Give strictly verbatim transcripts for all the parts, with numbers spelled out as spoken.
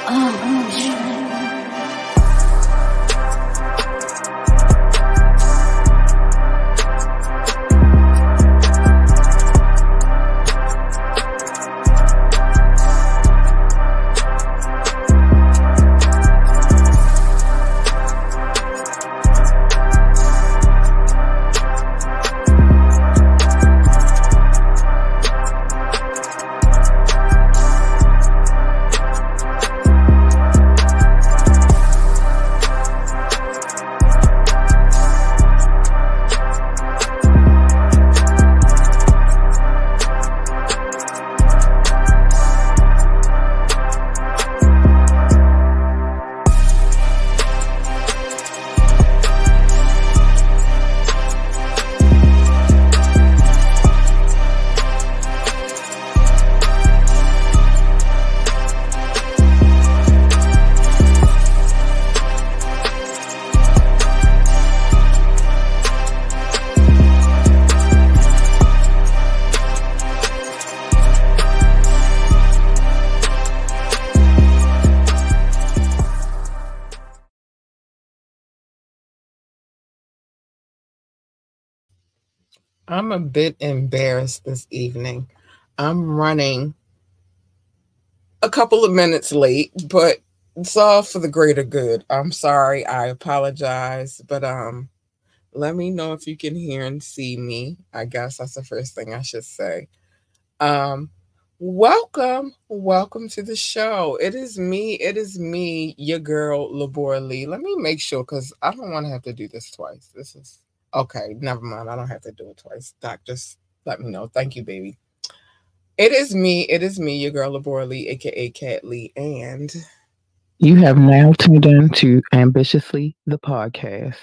I'm a bit embarrassed this evening. I'm running a couple of minutes late, but it's all for the greater good. I'm sorry. I apologize, but um let me know if you can hear and see me. I guess that's the first thing I should say. Um welcome, welcome to the show. It is me, it is me, your girl Labora Lee. Let me make sure cuz I don't want to have to do this twice. This is okay, never mind. I don't have to do it twice. Doc, just let me know. Thank you, baby. It is me. It is me, your girl Labora Lee, aka Cat Lee, and You have now tuned in to Ambitiously the podcast.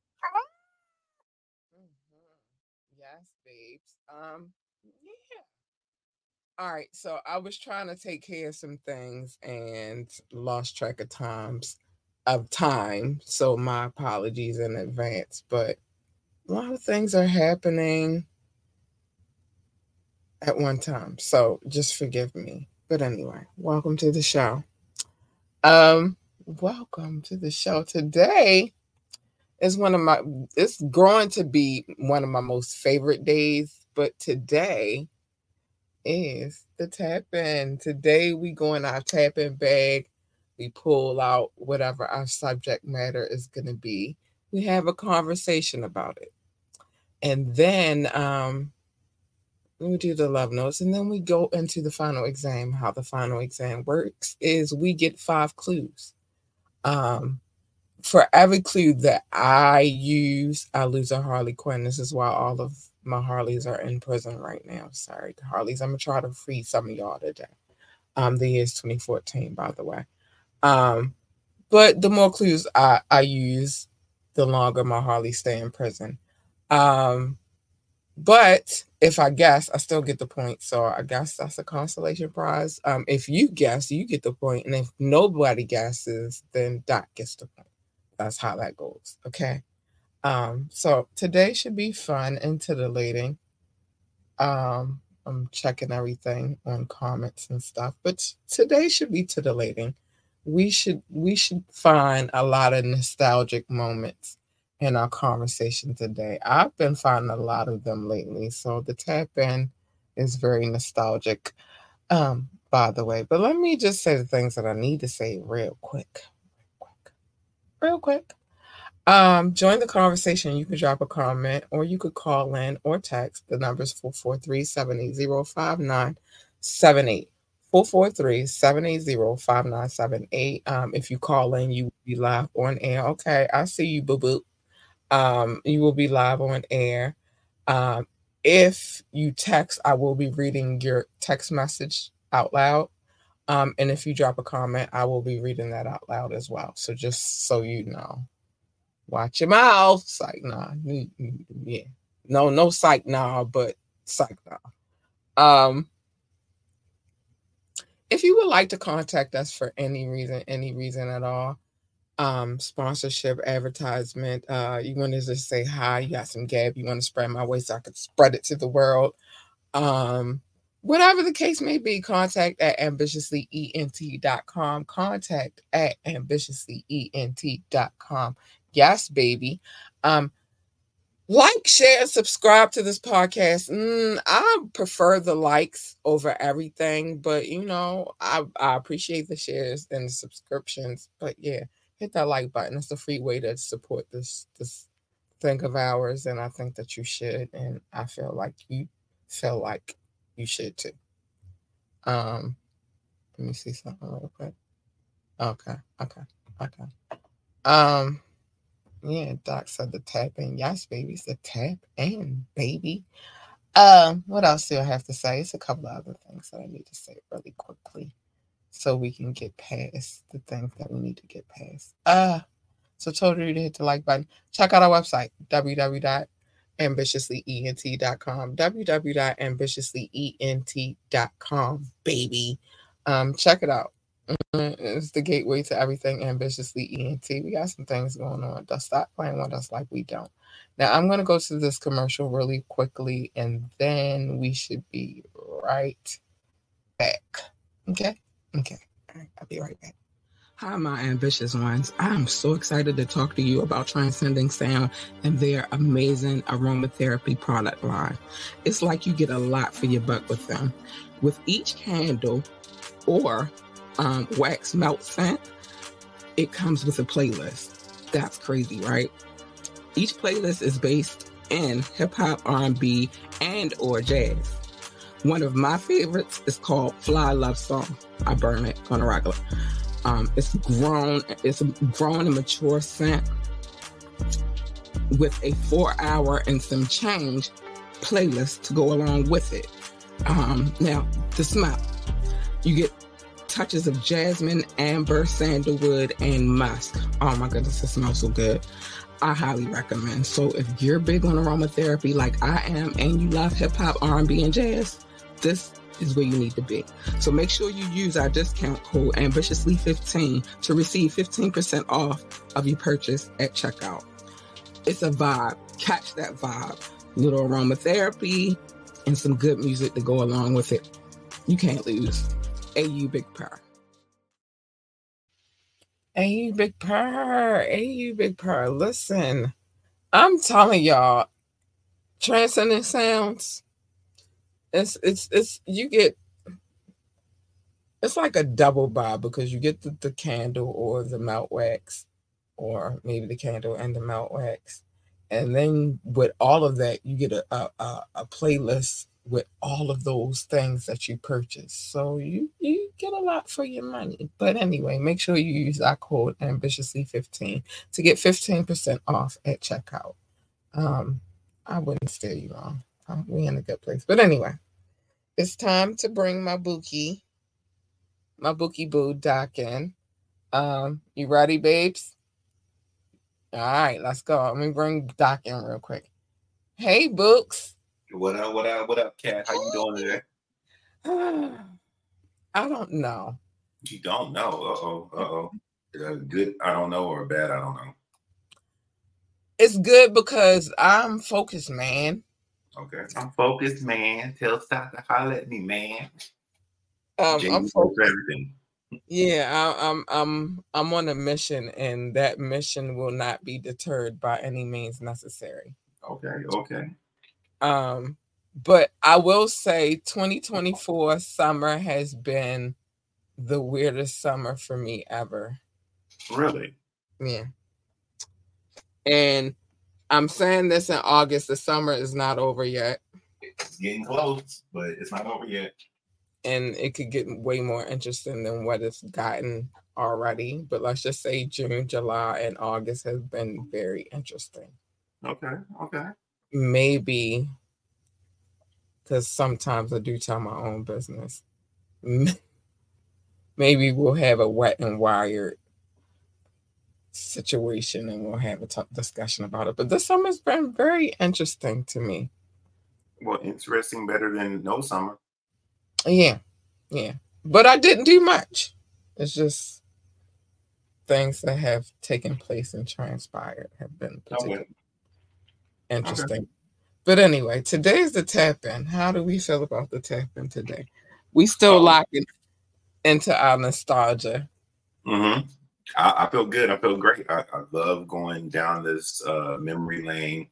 Mhm. Yes, babes. Um, yeah. All right. So I was trying to take care of some things and lost track of times of time. So my apologies in advance. But a lot of things are happening at one time. So just forgive me. But anyway, welcome to the show. Um, welcome to the show today. It's one of my it's growing to be one of my most favorite days, but today is the tap in. Today we go in our tap in bag, we pull out whatever our subject matter is gonna be. We have a conversation about it. And then um we do the love notes and then we go into the final exam. How the final exam works is we get five clues. Um for every clue that I use, I lose a Harley Quinn. This is why all of my Harleys are in prison right now. Sorry, Harleys. I'm gonna try to free some of y'all today. Um, the year is twenty fourteen, by the way. Um, but the more clues I, I use, the longer my Harleys stay in prison. Um, but if I guess, I still get the point. So I guess that's a consolation prize. Um, if you guess, you get the point, and if nobody guesses, then Doc gets the point. That's how that goes. Okay. Um, so today should be fun and titillating. Um, I'm checking everything on comments and stuff, but today should be titillating. We should we should find a lot of nostalgic moments in our conversation today. I've been finding a lot of them lately, so the tap in is very nostalgic. Um, by the way, but let me just say the things that I need to say real quick, quick, real quick. Um, join the conversation. You can drop a comment or you could call in or text. The number is four four three, seven eight zero, five nine seven eight. four four three, seven eight zero, five nine seven eight. Um, if you call in, you will be live on air. Okay, I see you, boo boo. Um, you will be live on air. Um, if you text, I will be reading your text message out loud. Um, and if you drop a comment, I will be reading that out loud as well. So just so you know. Watch your mouth. Psych nah. Yeah. No, no psych nah, but psych nah. Um, if you would like to contact us for any reason, any reason at all, um, sponsorship, advertisement, uh, you want to just say hi, you got some gab, you want to spread my way so I could spread it to the world. Um, whatever the case may be, contact at ambitiously ent dot com. Contact at ambitiously ent dot com. Yes, baby. Um, like, share, and subscribe to this podcast. Mm, I prefer the likes over everything, but you know, I, I appreciate the shares and the subscriptions. But yeah, hit that like button. It's a free way to support this this thing of ours, and I think that you should, and I feel like you feel like you should too. Um, let me see something real quick. Okay, okay, okay. Um. Yeah, Doc said the tap in. Yes, baby. It's the tap in, baby. Um, what else do I have to say? It's a couple of other things that I need to say really quickly so we can get past the things that we need to get past. Uh, so told you to hit the like button. Check out our website, w w w dot ambitiously ent dot com. w w w dot ambitiously ent dot com, baby. Um, check it out. It's the gateway to everything ambitiously E N T. We got some things going on. Don't stop playing with us like we don't. Now, I'm going to go to this commercial really quickly, and then we should be right back. Okay? Okay. All right. I'll be right back. Hi, my ambitious ones. I'm so excited to talk to you about Transcending Sound and their amazing aromatherapy product line. It's like you get a lot for your buck with them. With each candle or Um, wax melt scent, it comes with a playlist. That's crazy, right? Each playlist is based in hip-hop, R and B, and or jazz. One of my favorites is called Fly Love Song. I burn it on a regular. Um, it's grown, it's a grown and mature scent with a four hour and some change playlist to go along with it. Um, now, the smell. You get touches of jasmine, amber, sandalwood, and musk. Oh my goodness, it smells so good. I highly recommend. So if you're big on aromatherapy like I am and you love hip hop, R and B, and jazz, this is where you need to be. So make sure you use our discount code ambitiously fifteen to receive fifteen percent off of your purchase at checkout. It's a vibe. Catch that vibe. Little aromatherapy and some good music to go along with it. You can't lose. A U Big Purr. A U Big Purr. A U Big Purr. Listen, I'm telling y'all, Transcending Sounds, it's, it's, it's, you get, it's like a double buy because you get the, the candle or the melt wax, or maybe the candle and the melt wax. And then with all of that, you get a, a, a playlist with all of those things that you purchase. So you, you get a lot for your money. But anyway, make sure you use our code ambitiously fifteen to get fifteen percent off at checkout. Um, I wouldn't steer you wrong. Um, we in a good place. But anyway, it's time to bring my bookie, my bookie boo Doc in. Um, you ready, babes? All right, let's go. Let me bring Doc in real quick. Hey, Books. What up, what up, what up, Cat? How you doing today? I don't know. You don't know? Uh-oh, uh-oh. Uh, good, I don't know, or bad, I don't know. It's good because I'm focused, man. Okay. I'm focused, man. Tell Stop to holler at me, man. Um, Jamie I'm focused. Everything. Yeah, I, I'm I'm I'm on a mission, and that mission will not be deterred by any means necessary. Okay, okay. Um, but I will say twenty twenty-four summer has been the weirdest summer for me ever. Really? Yeah. And I'm saying this in August. The summer is not over yet. It's getting close, but it's not over yet. And it could get way more interesting than what it's gotten already. But let's just say June, July, and August has been very interesting. Okay, okay. Maybe, because sometimes I do tell my own business, maybe we'll have a wet and wired situation and we'll have a tough discussion about it. But this summer's been very interesting to me. Well, interesting, better than no summer. Yeah, yeah. But I didn't do much. It's just things that have taken place and transpired have been particularly okay. interesting. Okay. But anyway, today's the tap in. How do we feel about the tap in today? We still oh. locking into our nostalgia. Mm-hmm. I, I feel good. I feel great. I, I love going down this uh, memory lane.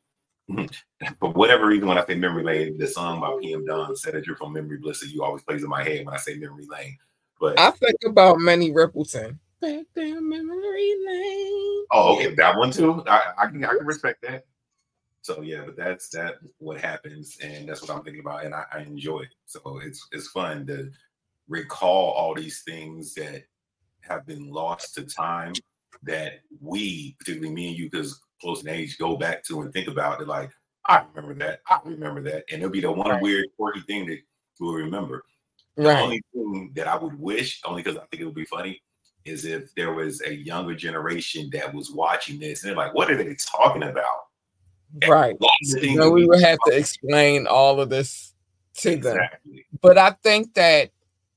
For whatever reason, when I say memory lane, the song by P M Dawn, "Said That You're From Memory Bliss," you always plays in my head when I say memory lane. But I think about Minnie Riperton. Back down memory lane. Oh, okay, that one too. I, I can I can respect that. So yeah, but that's that what happens, and that's what I'm thinking about, and I, I enjoy it. So it's it's fun to recall all these things that have been lost to time that we, particularly me and you, because close in age, go back to and think about it. Like, I remember that. I remember that, and it'll be the one right. weird, quirky thing that we'll remember. The right. only thing that I would wish, only because I think it would be funny, is if there was a younger generation that was watching this and they're like, "What are they talking about?" Right. So we would have to explain all of this to exactly. them. But I think that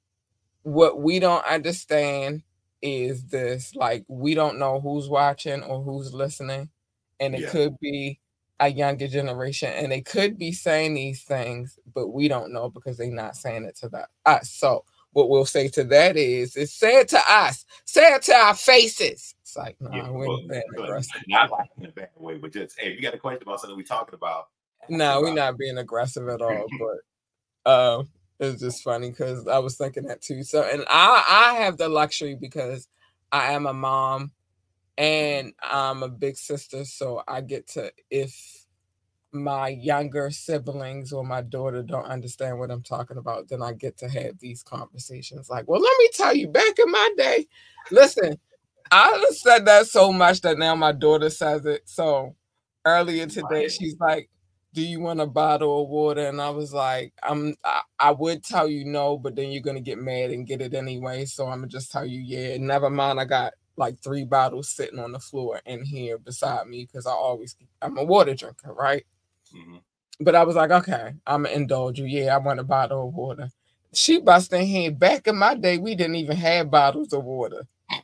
what we don't understand is this, like, we don't know who's watching or who's listening. And it yeah. could be a younger generation, and they could be saying these things, but we don't know because they're not saying it to the, us. So what we'll say to that is, it's say it to us, say it to our faces. It's like, no, nah, yeah, we're well, being aggressive. Not like in a bad way, but just, hey, if you got a question about something we're talking about. No, we're not being aggressive at all, but uh, it's just funny because I was thinking that too. So, and I, I have the luxury because I am a mom and I'm a big sister, so I get to, if my younger siblings or my daughter don't understand what I'm talking about, then I get to have these conversations. Like, well, let me tell you, back in my day, listen, I said that so much that now my daughter says it. So earlier today, she's like, do you want a bottle of water? And I was like, I'm, I, I would tell you no, but then you're going to get mad and get it anyway. So I'm going to just tell you, yeah, never mind. I got like three bottles sitting on the floor in here beside me because I always, I'm a water drinker, right? Mm-hmm. But I was like, okay, I'm going to indulge you. Yeah, I want a bottle of water. She busted in here. Back in my day, we didn't even have bottles of water.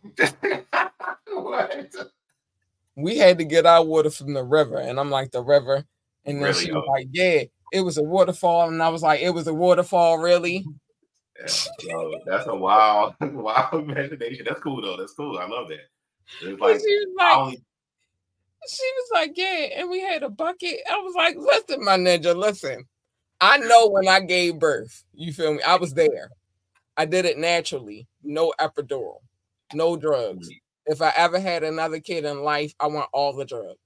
What? We had to get our water from the river. And I'm like, the river? And then really? she was oh. like, yeah, it was a waterfall. And I was like, it was a waterfall, really? Yeah, so that's a wild, wild imagination. That's cool, though. That's cool. I love that. It's like, she was like, only... she was like, yeah, and we had a bucket. I was like, listen, my ninja, listen. I know when I gave birth, you feel me? I was there. I did it naturally. No epidural. No drugs. If I ever had another kid in life, I want all the drugs.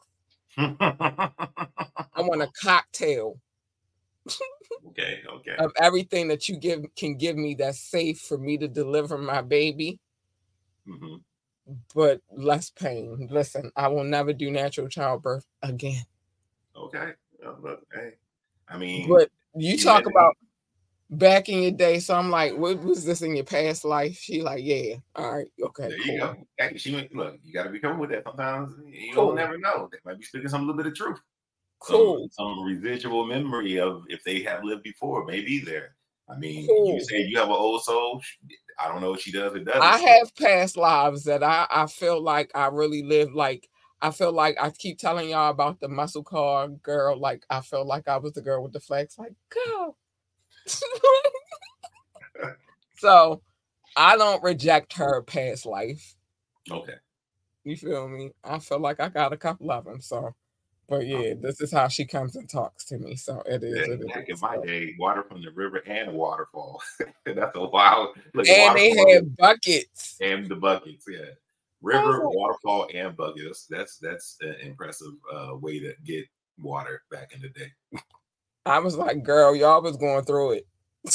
I want a cocktail. Okay, okay. Of everything that you give can give me that's safe for me to deliver my baby. Mm-hmm. But less pain. Listen, I will never do natural childbirth again. Okay. Well, look, hey. I mean, but you, you talk about back in your day, so I'm like, what was this in your past life? She like, yeah. All right, okay. There cool. you go. Hey, she went, look, you gotta be careful with that sometimes. You cool. don't never know. They might be speaking some little bit of truth. Cool. Some, some residual memory of if they have lived before, maybe there. I mean, cool. You say you have an old soul. I don't know what she does or doesn't. I have past lives that I, I feel like I really lived. Like, I feel like I keep telling y'all about the muscle car girl. Like, I feel like I was the girl with the flex. Like, go. So, I don't reject her past life. Okay. You feel me? I feel like I got a couple of them. So. But yeah, this is how she comes and talks to me. So it is. Yeah, it back is. in my day, water from the river and a waterfall. That's a wild. Look, and they had buckets. And the buckets, yeah. River, oh. waterfall, and buckets. That's that's an impressive uh, way to get water back in the day. I was like, girl, y'all was going through it.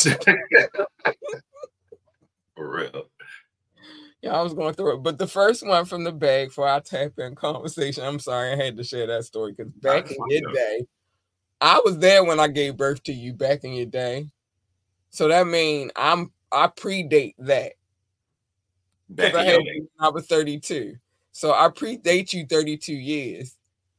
For real. Yeah, I was going through it. But the first one from the bag for our tap-in conversation, I'm sorry, I had to share that story because back in your day, I was there when I gave birth to you back in your day. So that means I'm I predate that. Because I, had, I was thirty-two. So I predate you thirty-two years.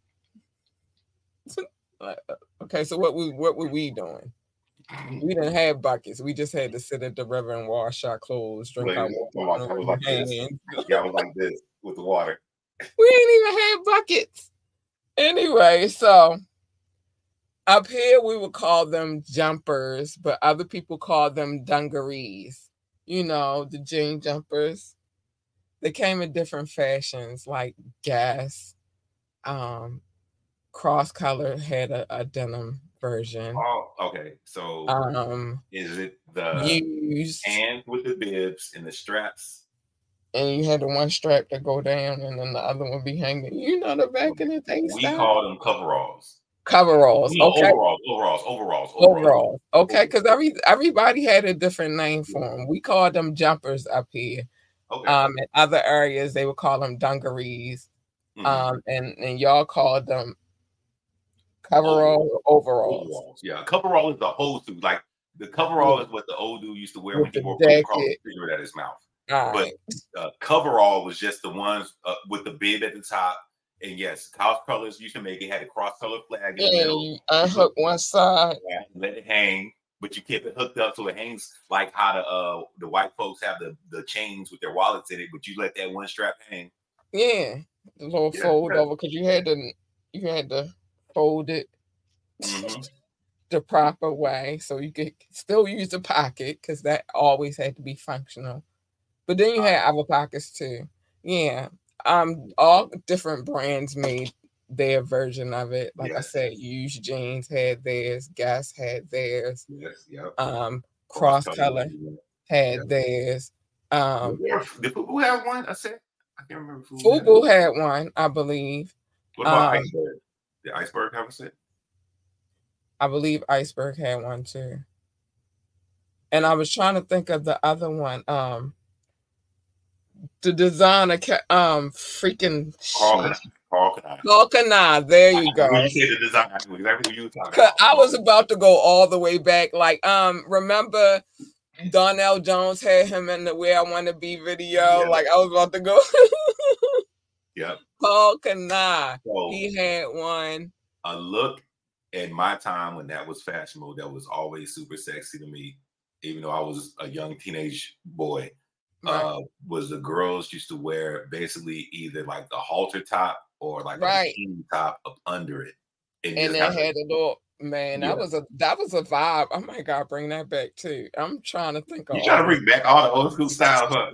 Okay, so what we what were we doing? We didn't have buckets. We just had to sit at the river and wash our clothes, drink Wait, our water. I was like this. Yeah, I was like this with the water. We ain't even had buckets. Anyway, so Up here, we would call them jumpers, but other people call them dungarees. You know, the jean jumpers. They came in different fashions, like Guess, um, Cross Color had a, a denim version. Oh, okay. So Um, is it the used, hand with the bibs and the straps? and you had the one strap that go down, and then the other one be hanging. You know the back in the thing We style? call them coveralls. Coveralls. No, Okay. overalls, overalls, overalls, Overalls. overalls. Okay, because every everybody had a different name for them. We called them jumpers up here. Okay. Um, in other areas, they would call them dungarees. Mhm. Um, and and y'all called them coverall overalls. Overalls. Yeah, coverall is the whole suit. Like the coverall is what the old dude used to wear With when he the wore jacket. across the cigarette at his mouth. All But right. uh, coverall was just the ones uh, with the bib at the top. And yes, house colors used to make it had a cross color flag in the Yeah, middle. you unhook one side. Yeah, let it hang, but you keep it hooked up so it hangs like how the uh the white folks have the the chains with their wallets in it, but you let that one strap hang. Yeah, the little Yeah, fold yeah. over because you had to you had to fold it Mhm. the proper way so you could still use the pocket because that always had to be functional. But then you had other pockets too. Yeah. Um, all different brands made their version of it. Like I Yes. said, Use Jeans had theirs, Guess had theirs, Yes, yep. um, Cross Color had Yeah. theirs. Um, Did Fubu have one? I said I can't remember. if Fubu had Fubu one. had one, I believe. What about Um, Iceberg? Did Iceberg have a set? I believe Iceberg had one too. And I was trying to think of the other one. Um, the designer, ca- um, freaking Carl shit. Kanai. Carl Kanai. Carl Kanai, there you go. When you say the design, I knew exactly what you were talking Cause about. I was about to go all the way back. Like, um, remember Donnell Jones had him in the Where I Want to Be video? Yeah. Like, I was about to go. Yep. Paul Kanai, So he had one. a look at my time when that was fashionable, that was always super sexy to me, even though I was a young teenage boy. Right. Uh, was the girls used to wear basically either like the halter top or like Right. a bikini top up under it, And just then have had a little man. Yeah. That was a that was a vibe. Oh my god, bring that back too. I'm trying to think of You trying to all bring back all the old school styles, huh?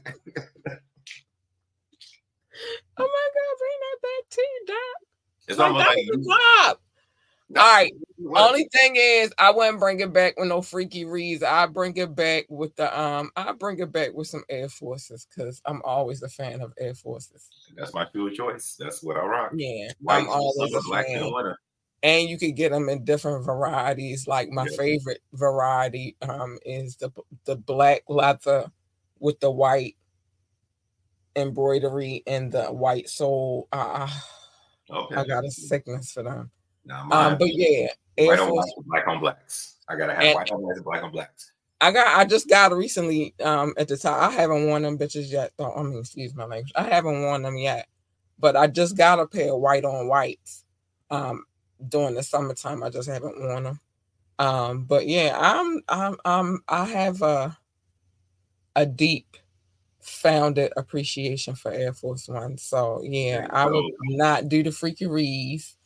Oh my god, bring that back too, Doc. It's Like, almost that like was you. a vibe. No, All right. what? Only thing is, I wouldn't bring it back with no freaky reads. I bring it back with the um. I bring it back with some Air Forces because I'm always a fan of Air Forces. That's my shoe of choice. That's what I rock. Yeah, White I'm always summer, a black in fan. the winter. And you could get them in different varieties. Like my Yeah. favorite variety um is the the black leather with the white embroidery and the white sole. Uh, Okay. I got a sickness for them. Now mine, Um, but yeah, Air white on Force. white, black on blacks. I gotta have And- white on blacks and black on blacks. I got. I just got it recently. Um, at the time, I haven't worn them bitches yet. Though I mean, excuse my language. I haven't worn them yet, but I just got a pair of white on whites. Um, during the summertime, I just haven't worn them. Um, but yeah, I'm. I'm. I'm. I have a a deep founded appreciation for Air Force One. So yeah, I would not do the freakeries.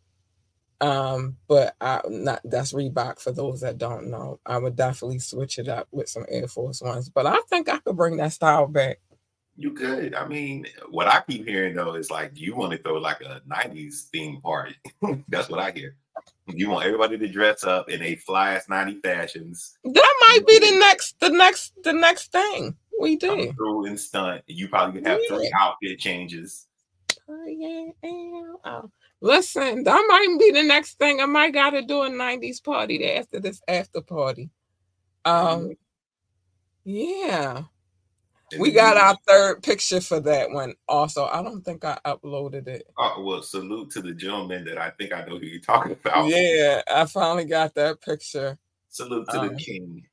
Um, but I not that's Reebok for those that don't know. I would definitely switch it up with some Air Force Ones, but I think I could bring that style back. You could. I mean, what I keep hearing though is like you want to throw like a nineties theme party. That's what I hear. You want everybody to dress up in a fly ass ninety fashions. That might be the next, the next, the next thing we Come do. through and stunt. You probably could have Yeah. three outfit changes. Oh, yeah, yeah. Oh. Listen, that might be the next thing. I might gotta do a nineties party there after this after party. Um, yeah. And We then got you- our third picture for that one. Also, I don't think I uploaded it. Oh, well, salute to the gentleman that I think I know who you're talking about. Yeah, I finally got that picture Salute to Um, the king.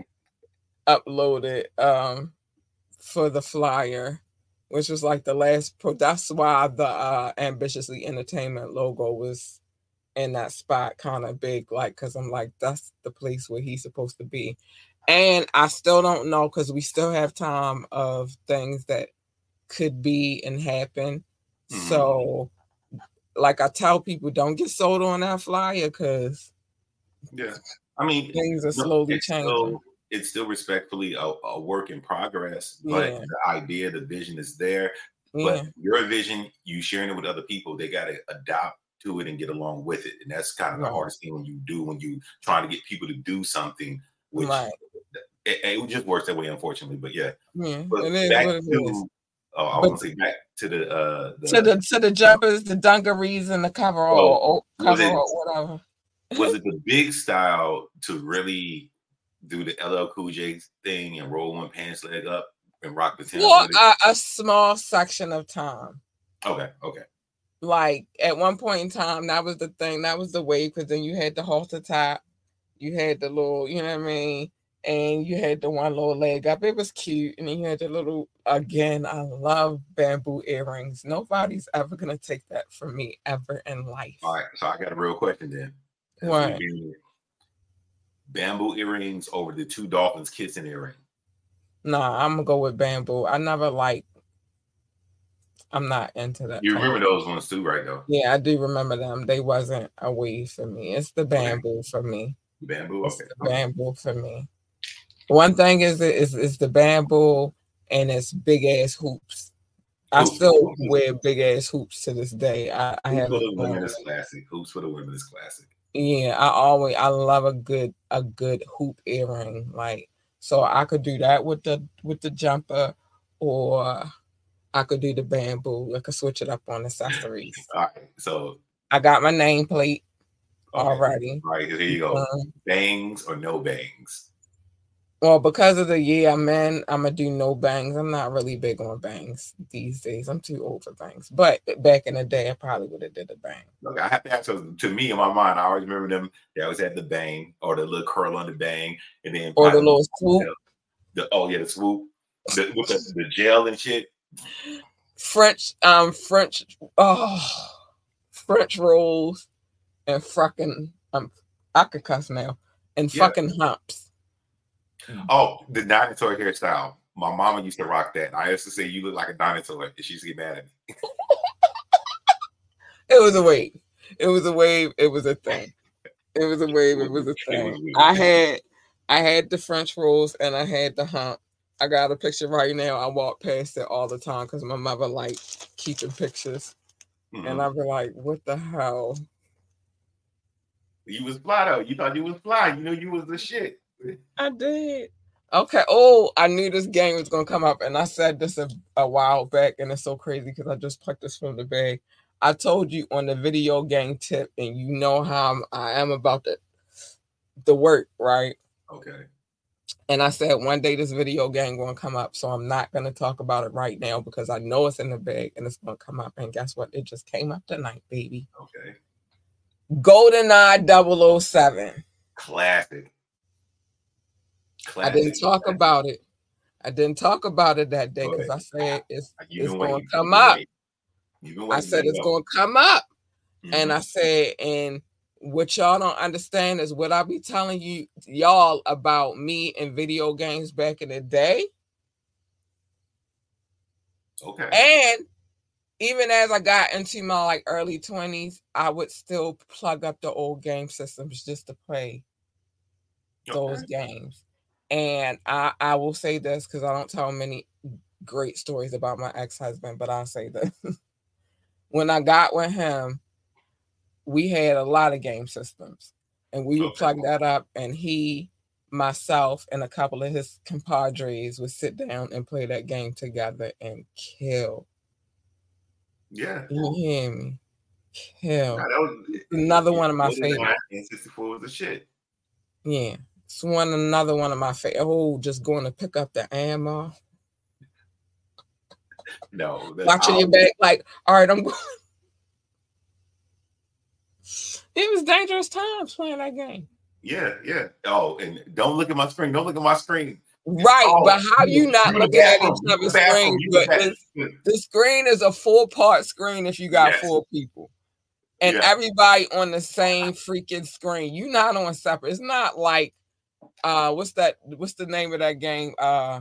uploaded um for the flyer, which was like the last pro. That's why the uh Ambitiously Entertainment logo was in that spot, kind of big, like because I'm like, that's the place where he's supposed to be. And I still don't know because we still have time of things that could be and happen. Mhm. So like I tell people, don't get sold on that flyer because yeah, I mean things are no, slowly it's changing. still, it's still respectfully a, a work in progress, but Yeah. the idea, the vision is there. Yeah. But your vision, you sharing it with other people, they got to adopt to it and get along with it, and that's kind of the Right. hardest thing when you do when you trying to get people to do something, which Right. it, it just works that way, unfortunately. But yeah, Yeah, but it is back what it to is. oh, I But- was gonna say back to the uh the, To the to the jumpers, the dungarees, and the coverall, Well, or was it- coverall, whatever. was it the big style to really do the L L Cool J thing and roll one pants leg up and rock the Timbs For with it? a, a small section of time. Okay, okay. Like at one point in time, that was the thing, that was the wave, because then you had the halter top, you had the little, you know what I mean, and you had the one little leg up. It was cute, and then you had the little. Again, I love bamboo earrings. Nobody's ever gonna take that from me ever in life. All right, so I got a real question then. As What? we've been- Bamboo earrings over the two dolphins kissing earring. Nah, I'm gonna go with bamboo. I never like. I'm not into that. You type remember of- those ones too, right? Though Yeah, I do remember them. They wasn't a wave for me. It's the bamboo for me. bamboo. It's Okay. the bamboo for me. One thing is is is the bamboo and it's big ass hoops. I Hoops. still Hoops. wear big ass hoops to this day. I, I Hoops for haven't. the women is classic. Hoops for the women is classic. Yeah, I always I love a good a good hoop earring. Like, so I could do that with the with the jumper, or I could do the bamboo. I could switch it up on accessories. All right, so I got my nameplate okay. already. All right, here you go. Um, Bangs or no bangs? Well, because of the year I'm in, I'm gonna do no bangs. I'm not really big on bangs these days. I'm too old for bangs. But back in the day, I probably would have did a bang. Look, I have to ask. So to me, in my mind, I always remember them. They always had the bang or the little curl on the bang, and then Or the probably little swoop. The, oh yeah, the swoop, the, with the, the gel and shit. French, um, French, oh, French rolls and fucking, um, I could cuss now, and Yeah. fucking humps. Oh, the dinosaur hairstyle. My mama used to rock that. I used to say, "You look like a dinosaur," and she used to get mad at me. It was a wave. It was a wave. It was a thing. It was a wave. It was a thing. I had, I had the French rolls and I had the hump. I got a picture right now. I walk past it all the time because my mother like keeping pictures, Mhm. and I'd be like, "What the hell?" You was fly though. You thought you was fly. You know you was the shit. I did. Okay. Oh, I knew this game was gonna come up, and I said this a, a while back, and it's so crazy because I just plucked this from the bag. I told you on the video game tip, and you know how I'm, I am about the the work, right? Okay. And I said one day this video game gonna come up, so I'm not gonna talk about it right now because I know it's in the bag and it's gonna come up. And guess what? It just came up tonight, baby. Okay. GoldenEye double oh seven. Classic. Classic. I didn't talk about it. I didn't talk about it that day Go because I ahead. said it's, You've it's been going to waiting. come You've been up. waiting. You've been I waiting. said Let it it's go. going to come up. Mhm. And I said, and what y'all don't understand is what I be telling you y'all about me and video games back in the day. Okay. And even as I got into my like early twenties, I would still plug up the old game systems just to play those Okay. games. And I, I will say this because I don't tell many great stories about my ex-husband, but I'll say this. When I got with him, we had a lot of game systems, and we would Okay. plug that up, and he, myself, and a couple of his compadres would sit down and play that game together and kill. Yeah. You hear me? Kill. Nah, that was Another one of my GoldenEye favorites. N sixty-four was the shit. Yeah. It's one another one of my favorite. Oh, just going to pick up the ammo. No. the- Watching I- your back, like, all right, I'm going. It was dangerous times playing that game. Yeah, yeah. Oh, and don't look at my screen. Don't look at my screen. Right, Oh, but how you not in the looking at bathroom, each you in other's the bathroom, screen? you in the But bathroom. it's, the screen is a four-part screen if you got Yes. four people. And Yeah. everybody on the same freaking screen. You're not on separate. It's not like uh what's that what's the name of that game? Uh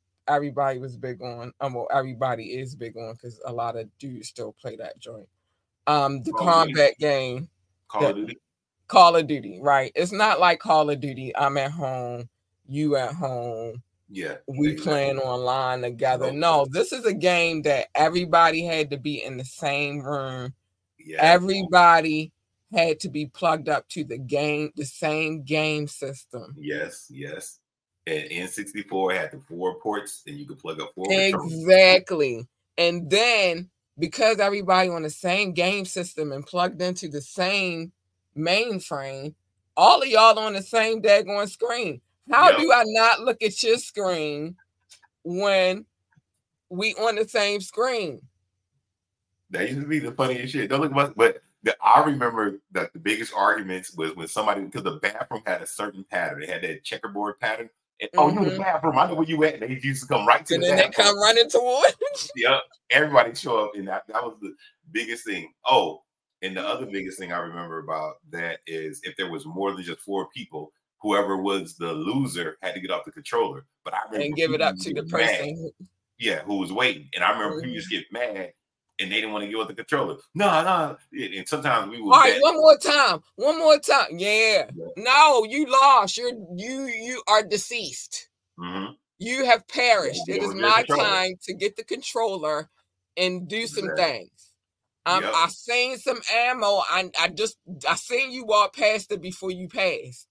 everybody was big on. Um well, everybody is big on because a lot of dudes still play that joint. Um, the Call of Duty. combat game. Call the, of Duty. Call of Duty, right? It's not like Call of Duty. I'm at home, you at home. Yeah, we exactly. playing online together. Nope. No, this is a game that everybody had to be in the same room. Yeah. Everybody had to be plugged up to the game, the same game system. Yes, yes. And N sixty-four had the four ports, and you could plug up four. Exactly. And then because everybody on the same game system and plugged into the same mainframe, all of y'all on the same daggone screen. How yep. do I not look at your screen when we on the same screen? That used to be the funniest shit. Don't look much, but the, I remember that the biggest arguments was when somebody, because the bathroom had a certain pattern. It had that checkerboard pattern. And, mm-hmm. Oh, you in the bathroom? I know where you at. And they used to come right to and the then bathroom. They come running towards. Yep. Everybody show up, and that, that was the biggest thing. Oh, and the other biggest thing I remember about that is if there was more than just four people, whoever was the loser had to get off the controller. But I remember and give it up to the person. Mad, yeah, who was waiting. And I remember mm-hmm. people just get mad and they didn't want to give up the controller. No, no. And sometimes we would. All right, bet. one more time. One more time. Yeah. yeah. No, you lost. You're you you are deceased. Mm-hmm. You have perished. Yeah, it is my time to get the controller and do some exactly. things. Um, yep. I seen some ammo. I I just I seen you walk past it before you passed.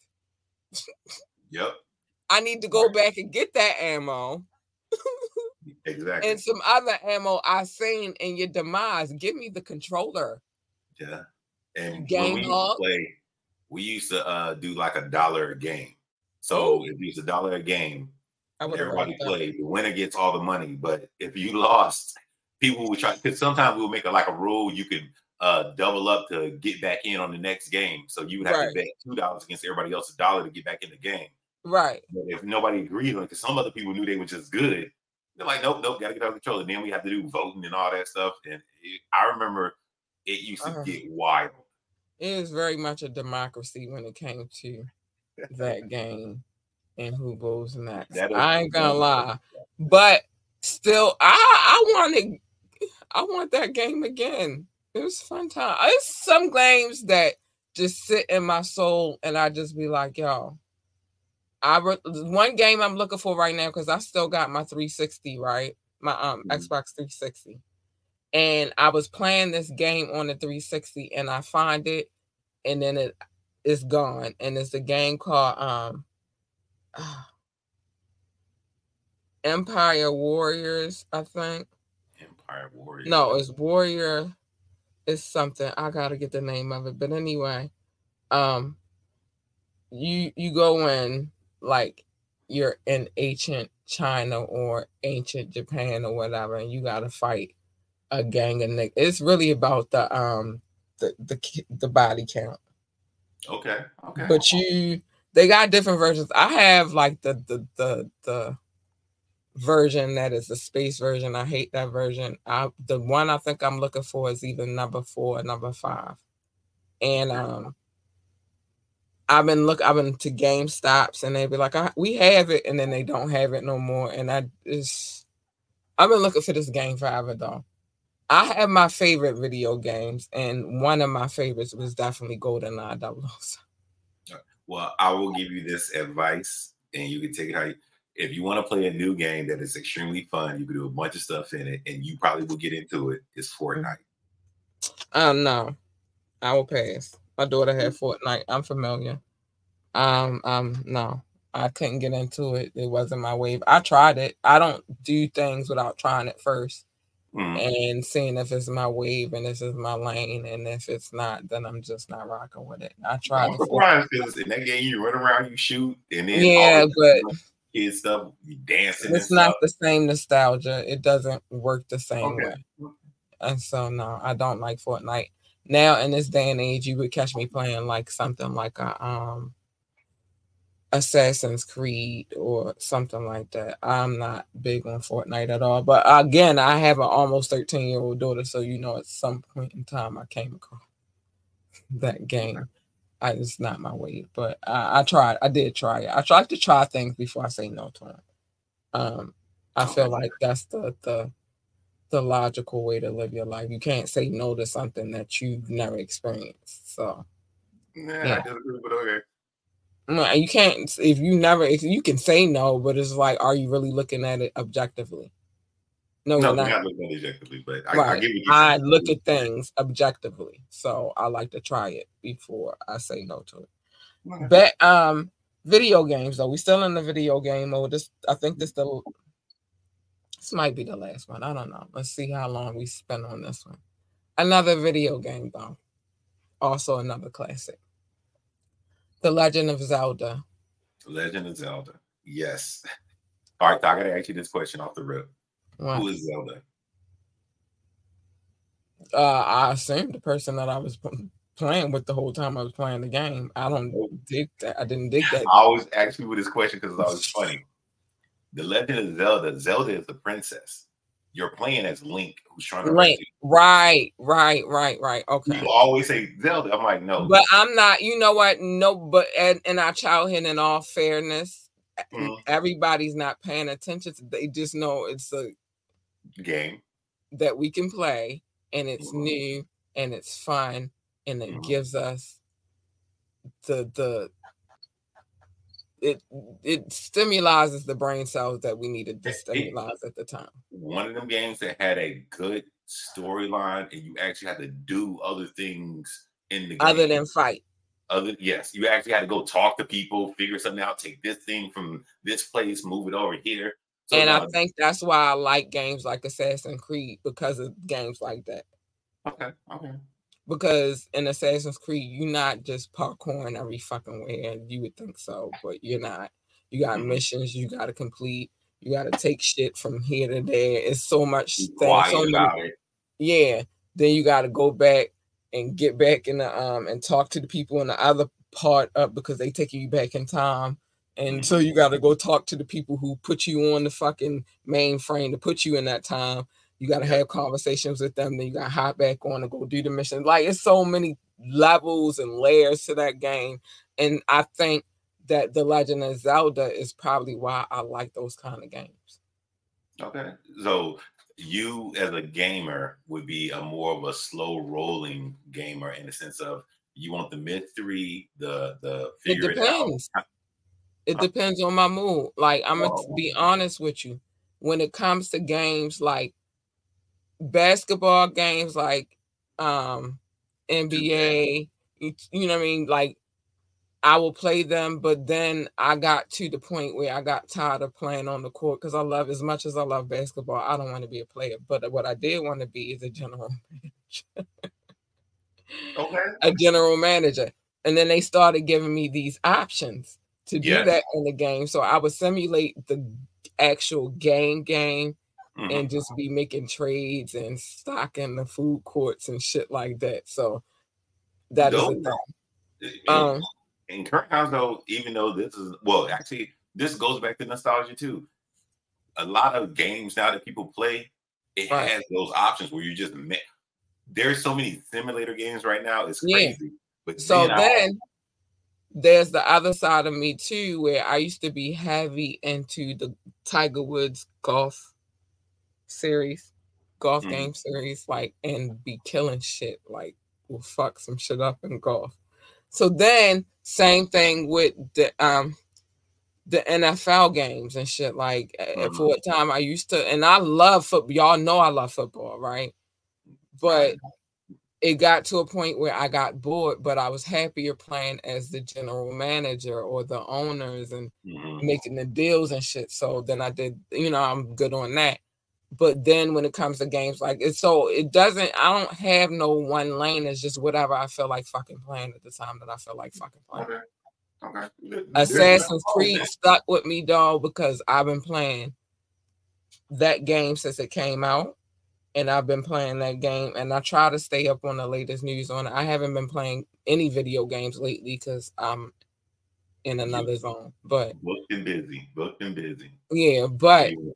Yep. I need to go right. back and get that ammo. Exactly. And some other ammo I seen in your demise. Give me the controller. Yeah. And game when we used to play, we used to uh, do like a dollar a game. So Ooh. if it's a dollar a game, everybody played. The winner gets all the money. But if you lost, people would try, because sometimes we'll make it like a rule. You could uh, double up to get back in on the next game. So you would have right. to bet two dollars against everybody else's dollar to get back in the game. Right. But if nobody agreed on it, because some other people knew they were just good, they're like, nope, nope, gotta get out of control. And then we have to do voting and all that stuff. And it, I remember it used to uh, get wild. It was very much a democracy when it came to that game and who goes next. I ain't gonna lie. But still, I I wanted I want that game again. It was a fun time. There's some games that just sit in my soul and I just be like, yo. I re- one game I'm looking for right now because I still got my three sixty, right? My um mm-hmm. Xbox three sixty. And I was playing this game on the three sixty and I find it and then it is gone. And it's a game called um uh, Empire Warriors, I think. Empire Warriors. No, it's Warrior. It's something. I gotta get the name of it. But anyway, um you you go in like you're in ancient China or ancient Japan or whatever, and you gotta fight a gang of niggas. It's really about the um the the the body count. Okay. Okay. But you they got different versions. I have like the the the the version that is the space version. I hate that version. I the one I think I'm looking for is either number four or number five. And um I've been look. I've been to GameStops, and they be like, I, "We have it," and then they don't have it no more. And I is, I've been looking for this game forever, though. I have my favorite video games, and one of my favorites was definitely GoldenEye double oh seven. Well, I will give you this advice, and you can take it how you. If you want to play a new game that is extremely fun, you can do a bunch of stuff in it, and you probably will get into it. It's Fortnite. Um, no, I will pass. My daughter had Fortnite. I'm familiar. Um, um, no, I couldn't get into it. It wasn't my wave. I tried it. I don't do things without trying it first mm-hmm. and seeing if it's my wave and this is my lane. And if it's not, then I'm just not rocking with it. I tried. I'm surprised because in that game you run around, you shoot, and then yeah, but kid stuff, you dancing. It's not the same nostalgia. It doesn't work the same okay. way. And so no, I don't like Fortnite. Now in this day and age, you would catch me playing like something like a um, Assassin's Creed or something like that. I'm not big on Fortnite at all. But again, I have an almost thirteen-year-old daughter, so you know at some point in time I came across that game. I, it's not my way, but I, I tried. I did try it. I tried to try things before I say no to them. Um, I feel like that's the the the logical way to live your life. You can't say no to something that you've never experienced. So, nah, yeah, I disagree, but okay. No, you can't. If you never, you can say no, but it's like, are you really looking at it objectively? No, no, you're not. not looking at it objectively, but I, right. I get what you're I saying. look at things objectively, so I like to try it before I say no to it. Okay. But um, video games though, we still in the video game mode. This, I think, this the this might be the last one. I don't know. Let's see how long we spend on this one. Another video game though, also another classic. The Legend of Zelda. Legend of Zelda. Yes. All right, I gotta ask you this question off the rip. What? Who is Zelda? Uh, I assume the person that I was playing with the whole time I was playing the game. I don't dig that. I didn't dig that. I always ask people this question because it's always funny. The Legend of Zelda. Zelda is the princess. You're playing as Link, who's trying to Link. Right, right, right, right. Okay. You always say Zelda. I'm like, no. But I'm not, you know what? No, but in, in our childhood, in all fairness, mm-hmm. everybody's not paying attention to, they just know it's a game that we can play, and it's mm-hmm. new and it's fun, and it mm-hmm. gives us the the it it stimulizes the brain cells that we needed to stimulate at the time. One of them games that had a good storyline, and you actually had to do other things in the game other than fight. Other yes, you actually had to go talk to people, figure something out, take this thing from this place, move it over here. So and I think that's why I like games like Assassin's Creed, because of games like that. Okay, okay. Because in Assassin's Creed, you're not just parkouring every fucking way, and you would think so, but you're not. You got mm-hmm. missions you got to complete. You got to take shit from here to there. It's so much things. So many, yeah. Then you got to go back and get back in the um and talk to the people in the other part up, because they taking you back in time. And mm-hmm. so you got to go talk to the people who put you on the fucking mainframe to put you in that time. You got to have conversations with them. Then you got to hop back on and go do the mission. Like, it's so many levels and layers to that game. And I think that The Legend of Zelda is probably why I like those kind of games. Okay. So you as a gamer would be a more of a slow rolling gamer, in the sense of you want the mystery, the, the figure it depends. It out. It depends on my mood. Like, I'm going to be honest with you. When it comes to games like basketball games, like um N B A, you, you know what I mean? Like, I will play them, but then I got to the point where I got tired of playing on the court, because I love, as much as I love basketball, I don't want to be a player. But what I did want to be is a general manager. Okay. A general manager. And then they started giving me these options to do yes. that in the game. So I would simulate the actual game game. Mm-hmm. And just be making trades and stocking the food courts and shit like that. So that Those, is a thing. Um, in current times, though, even though this is, well, actually, this goes back to nostalgia too. A lot of games now that people play, it right. has those options where you just met. There's so many simulator games right now. It's crazy. Yeah. But so then, then there's the other side of me too, where I used to be heavy into the Tiger Woods golf series, golf mm-hmm. game series, like, and be killing shit, like, we'll fuck some shit up in golf. So then, same thing with the um the N F L games and shit. Like, mm-hmm. for a time I used to, and I love football. Y'all know I love football, right? But it got to a point where I got bored, but I was happier playing as the general manager or the owners and mm-hmm. making the deals and shit. So then I did, you know, I'm good on that. But then when it comes to games like it, so it doesn't, I don't have no one lane. It's just whatever I feel like fucking playing at the time that I feel like fucking playing. Okay. Okay. Assassin's Creed stuck with me, dog, because I've been playing that game since it came out. And I've been playing that game, and I try to stay up on the latest news on it. I haven't been playing any video games lately because I'm in another yeah. zone. But booked and busy, booked and busy. Yeah, but yeah.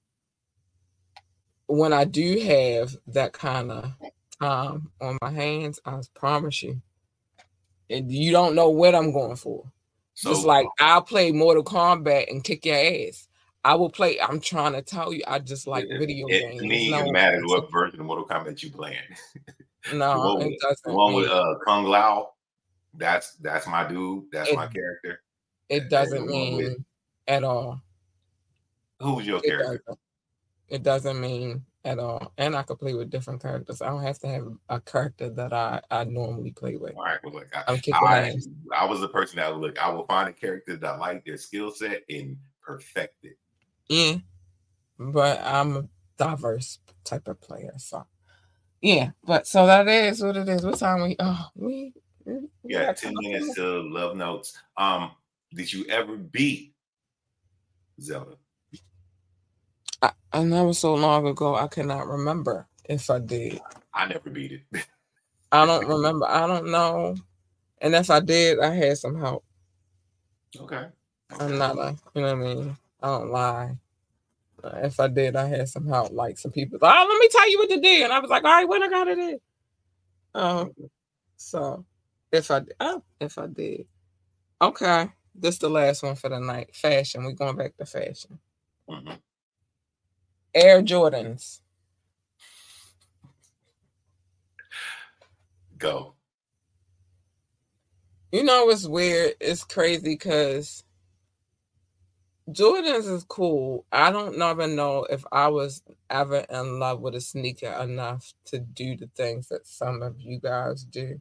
when I do have that kind of time on my hands, I promise you, and you don't know what I'm going for. So, just like I'll play Mortal Kombat and kick your ass. I will play. I'm trying to tell you, I just like It, video it, games. to me, it No, matters what version of Mortal Kombat you playing. the no, one it with, the doesn't one with mean uh, Kung Lao, that's that's my dude. That's it. my character. It And the doesn't one with mean at all. who's your It character? doesn't. It doesn't mean at all. And I could play with different characters. I don't have to have a character that I, I normally play with. All right, well, look, I, I'm kicking I, ass. I was the person that would look. I will find a character that I like their skill set and perfect it. Yeah, but I'm a diverse type of player, so yeah. But so that is what it is. What time we? Oh, we. we Yeah, got ten time. minutes to love notes. Um, did you ever beat Zelda? I, and that was so long ago, I cannot remember if I did. I never beat it. I don't remember. I don't know. And if I did, I had some help. Okay. I'm not a, you know what I mean? I don't lie. Uh, if I did, I had some help. Like some people, oh, let me tell you what to do. And I was like, all right, what I got to do? Um, so if I, oh, if I did. Okay. This is the last one for the night. Fashion. We're going back to fashion. Mm-hmm. Air Jordans. Go. You know what's weird? It's crazy because Jordans is cool. I don't never know if I was ever in love with a sneaker enough to do the things that some of you guys do.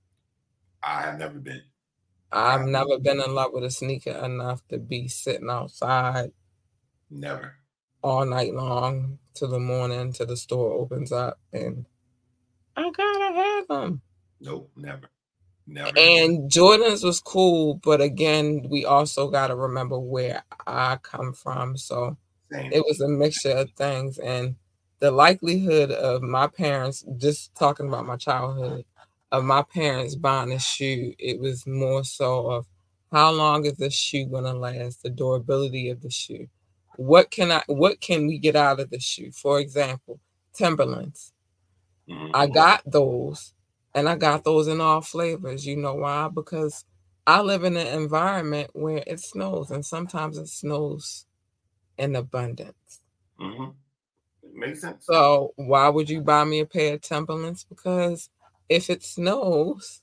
I have never been. I've I've never been in love with a sneaker enough to be sitting outside. Never. All night long till the morning till the store opens up and I gotta have them. Nope, never. Never. And Jordans was cool, but again, we also got to remember where I come from. So Same. It was a mixture of things. And the likelihood of my parents, just talking about my childhood, of my parents buying a shoe, it was more so of how long is this shoe going to last, the durability of the shoe. What can I? What can we get out of the shoe? For example, Timberlands. Mm-hmm. I got those. And I got those in all flavors. You know why? Because I live in an environment where it snows, and sometimes it snows in abundance. Mm-hmm. It makes sense. So why would you buy me a pair of Timberlands? Because if it snows,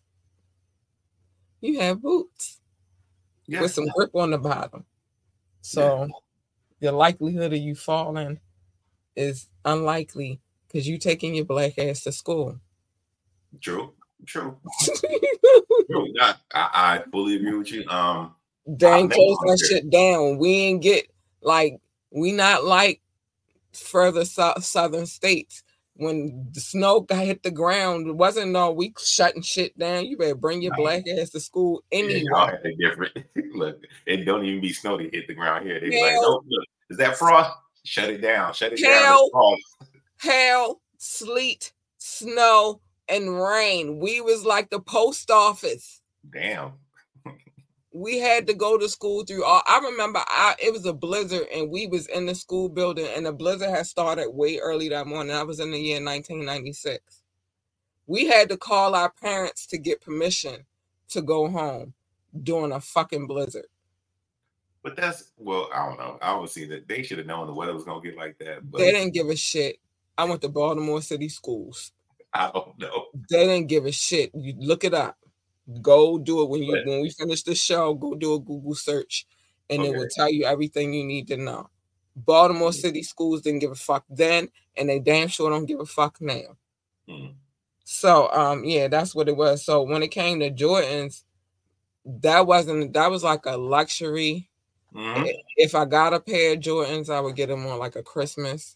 you have boots yeah. with some grip on the bottom. So yeah. the likelihood of you falling is unlikely because you taking your black ass to school. True, true. true. I, I, I fully agree with you. Um, they ain't close that shit down. We ain't get like we not like further so- southern states when the snow got hit the ground. It wasn't no we shutting shit down. You better bring your no. black ass to school anyway. Yeah, different. Look, it don't even be snow to hit the ground here. They be like, no, look, is that frost? Shut it down. Shut it hail, down. Hail, sleet, snow. And rain. We was like the post office. Damn. We had to go to school through all. I remember I it was a blizzard and we was in the school building and the blizzard had started way early that morning. I was in the year nineteen ninety-six. We had to call our parents to get permission to go home during a fucking blizzard. But that's well, I don't know. I would see that they should have known the weather was gonna get like that. But they didn't give a shit. I went to Baltimore City schools. I don't know. They didn't give a shit. You look it up. Go do it when you but, when we finish the show. Go do a Google search, and okay. it will tell you everything you need to know. Baltimore mm-hmm. City schools didn't give a fuck then, and they damn sure don't give a fuck now. Mm-hmm. So, um, yeah, that's what it was. So when it came to Jordans, that wasn't that was like a luxury. Mm-hmm. If I got a pair of Jordans, I would get them on like a Christmas.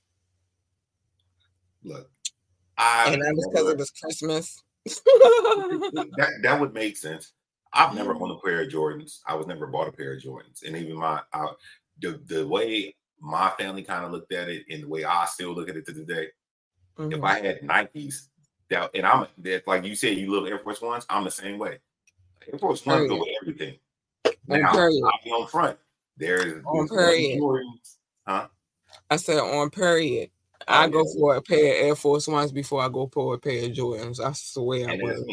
Look. I and that was because it was Christmas. that that would make sense. I've never owned a pair of Jordans. I was never bought a pair of Jordans, and even my I, the the way my family kind of looked at it, and the way I still look at it to today. Mm-hmm. If I had Nikes, that and I'm that like you said, you love Air Force Ones. I'm the same way. Air Force Ones go with everything. Now I'll be on front. There's on period. Jordans, huh? I said on period. I go for a pair of Air Force Ones before I go for a pair of Jordans. That's the way I would.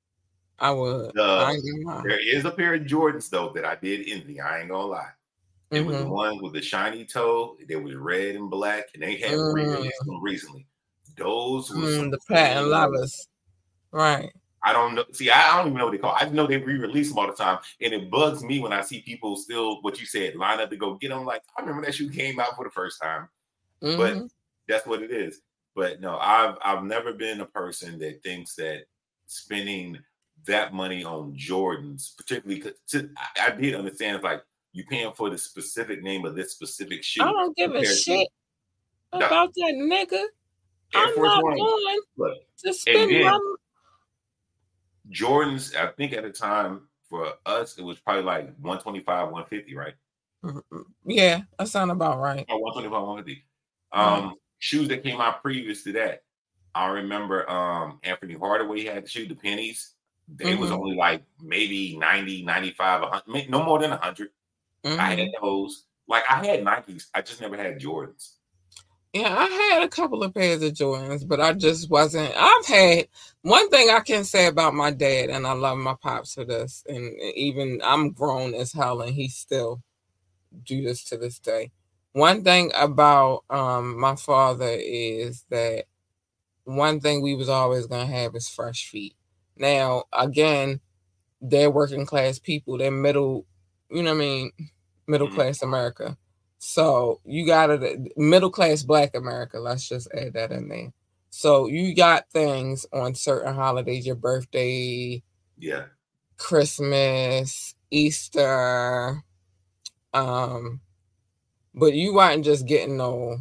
I would. The, I ain't gonna lie. There is a pair of Jordans though that I did envy. I ain't gonna lie. It was the Mhm. one with the shiny toe. They was red and black, and they had Mm. re-released them recently. Those was Mm, some the patent good. lovers. Right. I don't know. See, I don't even know what they call. I just know they re-release them all the time, and it bugs me when I see people still, what you said, line up to go get them. Like, I remember that shoe came out for the first time, but Mhm. that's what it is. But no, I've I've never been a person that thinks that spending that money on Jordans, particularly because I, I did understand it's like you paying for the specific name of this specific I shoe don't give a compared to shit the about that nigga. Air I'm Force not One. going Look, to and spend then my Jordans, I think at the time for us, it was probably like one twenty-five, one fifty, right? Mhm. Yeah, that sound about right. Or one twenty-five, one fifty. Right. Um, shoes that came out previous to that. I remember um Anthony Hardaway had the shoe, the pennies. They was Mhm. only like maybe ninety, ninety-five, one hundred, no more than one hundred. I had Mhm. those. Like I had Nikes. I just never had Jordans. Yeah, I had a couple of pairs of Jordans, but I just wasn't. I've had one thing I can say about my dad, and I love my pops for this, and even I'm grown as hell, and he still do this to this day. One thing about um my father is that one thing we was always gonna have is fresh feet. Now, again, they're working class people. They're middle, you know what I mean, middle Mhm. class America. So you got to middle class Black America. Let's just add that in there. So you got things on certain holidays, your birthday, Yeah. Christmas, Easter, um, but you weren't just getting no.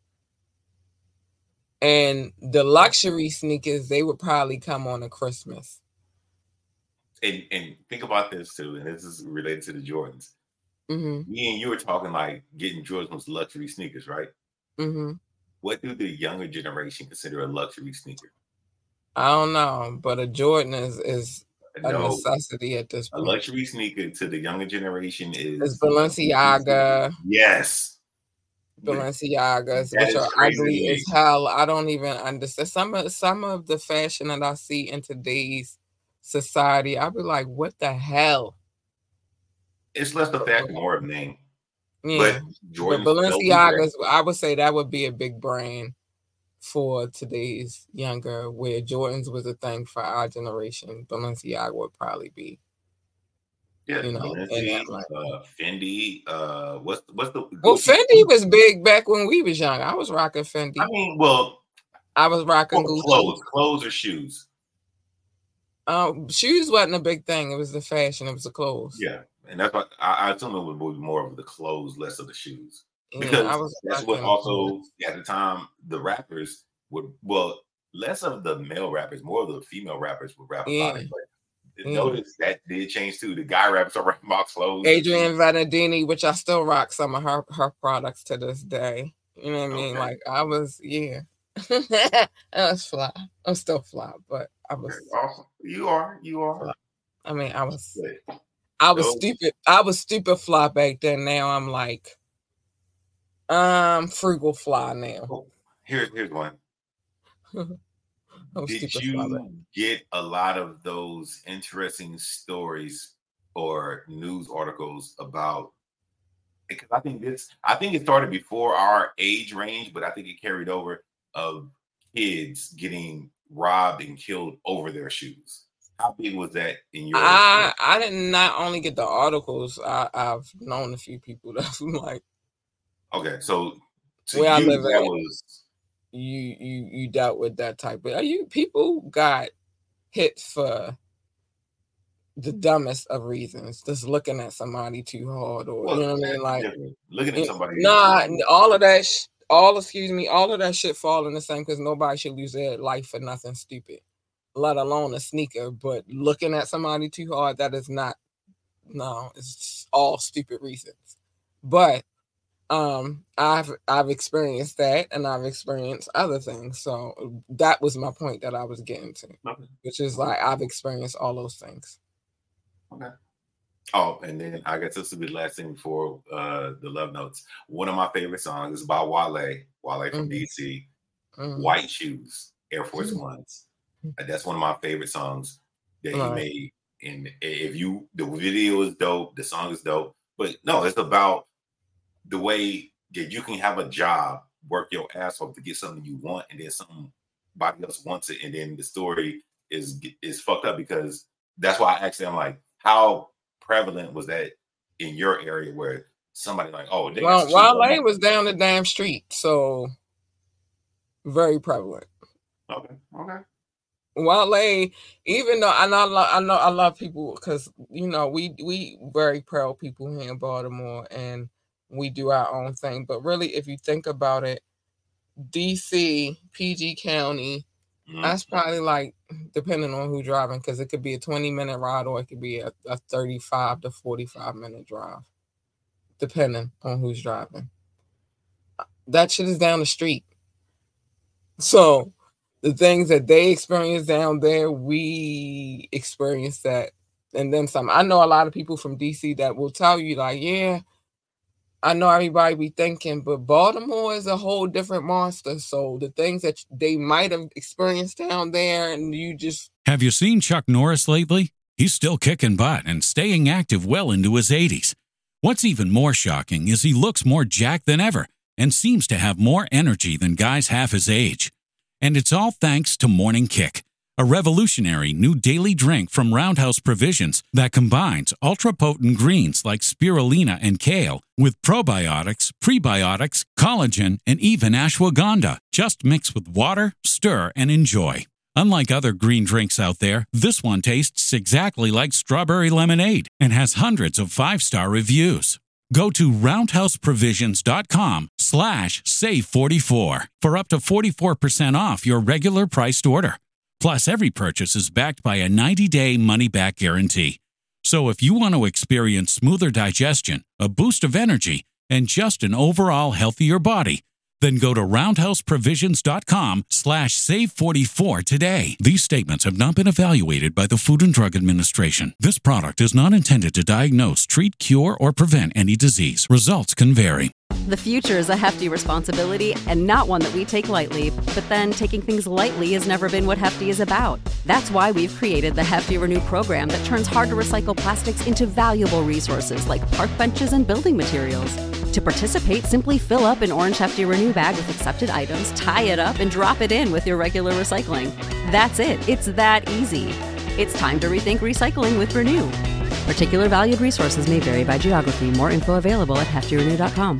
And the luxury sneakers, they would probably come on a Christmas. And and think about this too, and this is related to the Jordans. Mm-hmm. Me and you were talking like getting Jordans was luxury sneakers, right? Mm-hmm. What do the younger generation consider a luxury sneaker? I don't know, but a Jordan is is a No, necessity at this a point. luxury sneaker to the younger generation It's is Balenciaga, yes. Balenciagas, That which is are crazy to ugly as me. hell. I don't even understand some of some of the fashion that I see in today's society. I'll be like, what the hell? It's less the fashion, more of name. Yeah, But but Jordans fell into that. Balenciagas, I would say that would be a big brand for today's younger, where Jordans was a thing for our generation. Balenciaga would probably be, Yeah, you know, in Balenci, that line. uh, Fendi, uh, what's what's the Well, Gucci? Fendi was big back when we was young. I was rocking I Fendi. mean, well, I was rocking well, Gucci. clothes, clothes or shoes. Um, shoes wasn't a big thing. It was the fashion. It was the clothes. Yeah, and that's what I, I assume it would be more of the clothes, less of the shoes, Yeah, I because was that's what rocking. also at the time the rappers would, well, less of the male rappers, more of the female rappers would rap about Yeah, it. But yeah. notice that did change too. The guy rappers are rapping about clothes. Adrian Vanadini, which I still rock some of her her products to this day. You know what I mean? Okay. Like I was, yeah, I was fly. I'm still fly, but I was. Okay, awesome. You are, you are. Fly. I mean, I was. Good. I was Those- stupid. I was stupid fly back then. Now I'm like, um, frugal fly now. Oh, here's here's one. I was Did stupid fly back. you get a lot of those interesting stories or news articles about? Because I think this, I think it started before our age range, but I think it carried over of kids getting robbed and killed over their shoes. How big was that in your? I I did not only get the articles. I, I've known a few people that's like, Okay, so to where I you live that at, was you you you dealt with that type of you people got hit for the dumbest of reasons, just looking at somebody too hard, or well, you know what I that's mean, like different. Looking at it- somebody. nah, all of that, sh- all excuse me, all of that shit fall in the same because nobody should lose their life for nothing stupid, let alone a sneaker. But looking at somebody too hard, that is not. No, it's just all stupid reasons. But um, I've I've experienced that, and I've experienced other things. So that was my point that I was getting to, Okay. which is like I've experienced all those things. Okay. Oh, and then I guess this will be the last thing before uh, the love notes. One of my favorite songs is by Wale, Wale from Mhm. D C. Mhm. White Shoes, Air Force Mhm. Ones. Uh, That's one of my favorite songs that he Right. made. And if you, the video is dope, the song is dope. But no, it's about the way that you can have a job, work your ass off to get something you want, and then somebody else wants it, and then the story is is fucked up. Because that's why I asked them, like, how prevalent was that in your area where somebody like, oh, they well, Wale was down the damn street, so very prevalent. Okay, okay. Wale, even though I know, I know, I love people because you know we we very proud people here in Baltimore, and we do our own thing. But really, if you think about it, D C, P G County, mm-hmm. that's probably like depending on who's driving, because it could be a twenty minute ride or it could be a, a thirty-five to forty-five minute drive, depending on who's driving. That shit is down the street, so. The things that they experience down there, we experience that, and then some. I know a lot of people from D C that will tell you, like, yeah, I know everybody be thinking, but Baltimore is a whole different monster. So the things that they might have experienced down there, and you just... Have you seen Chuck Norris lately? He's still kicking butt and staying active well into his eighties. What's even more shocking is he looks more jacked than ever and seems to have more energy than guys half his age. And it's all thanks to Morning Kick, a revolutionary new daily drink from Roundhouse Provisions that combines ultra-potent greens like spirulina and kale with probiotics, prebiotics, collagen, and even ashwagandha. Just mix with water, stir, and enjoy. Unlike other green drinks out there, this one tastes exactly like strawberry lemonade and has hundreds of five-star reviews. Go to roundhouseprovisions.com slash save 44 for up to forty-four percent off your regular priced order. Plus, every purchase is backed by a ninety day money-back guarantee. So if you want to experience smoother digestion, a boost of energy, and just an overall healthier body, then go to roundhouseprovisions.com slash save 44 today. These statements have not been evaluated by the Food and Drug Administration. This product is not intended to diagnose, treat, cure, or prevent any disease. Results can vary. The future is a hefty responsibility and not one that we take lightly. But then taking things lightly has never been what Hefty is about. That's why we've created the Hefty Renew program that turns hard-to-recycle plastics into valuable resources like park benches and building materials. To participate, simply fill up an orange Hefty Renew bag with accepted items, tie it up, and drop it in with your regular recycling. That's it. It's that easy. It's time to rethink recycling with Renew. Particular valued resources may vary by geography. More info available at hefty renew dot com.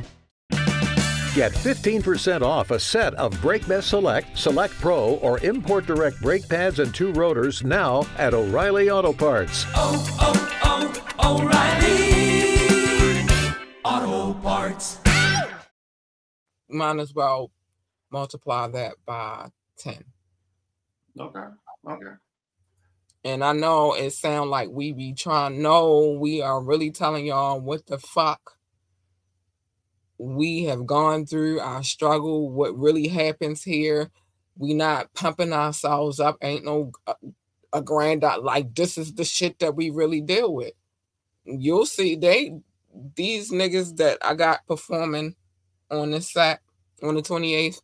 Get fifteen percent off a set of BrakeBest Select, Select Pro, or Import Direct brake pads and two rotors now at O'Reilly Auto Parts. Oh, oh, oh, O'Reilly Auto Parts. Might as well multiply that by ten. Okay, okay. And I know it sounds like we be trying, no, we are really telling y'all what the fuck we have gone through, our struggle, what really happens here. We not pumping ourselves up. Ain't no a, a grand, like this is the shit that we really deal with. You'll see they, these niggas that I got performing on this set on the twenty-eighth,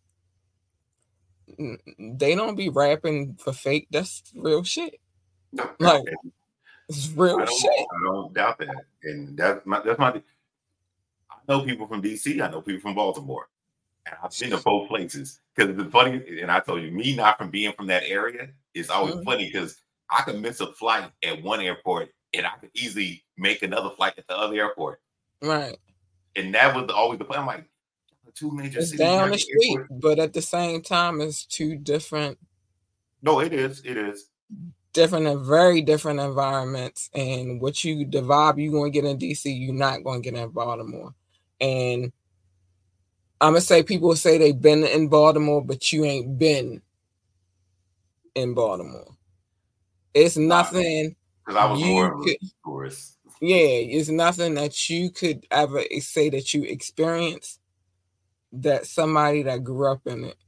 they don't be rapping for fake. That's real shit. No, like it's real I don't, shit. I don't doubt that, and that's my that's my. I know people from D C. I know people from Baltimore, and I've been to both places. Because the funny, and I told you, me not from being from that area is always mm-hmm. funny because I could miss a flight at one airport, and I could easily make another flight at the other airport. Right. And that was always the plan. I'm like, two major it's cities down the street, airport. But at the same time, it's two different. No, it is. It is. Different and very different environments, and what you the vibe you gonna get in D C, you're not gonna get in Baltimore. And I'm gonna say people say they've been in Baltimore, but you ain't been in Baltimore. It's nothing. Because I was more of a could, tourist. Yeah, it's nothing that you could ever say that you experienced that somebody that grew up in it.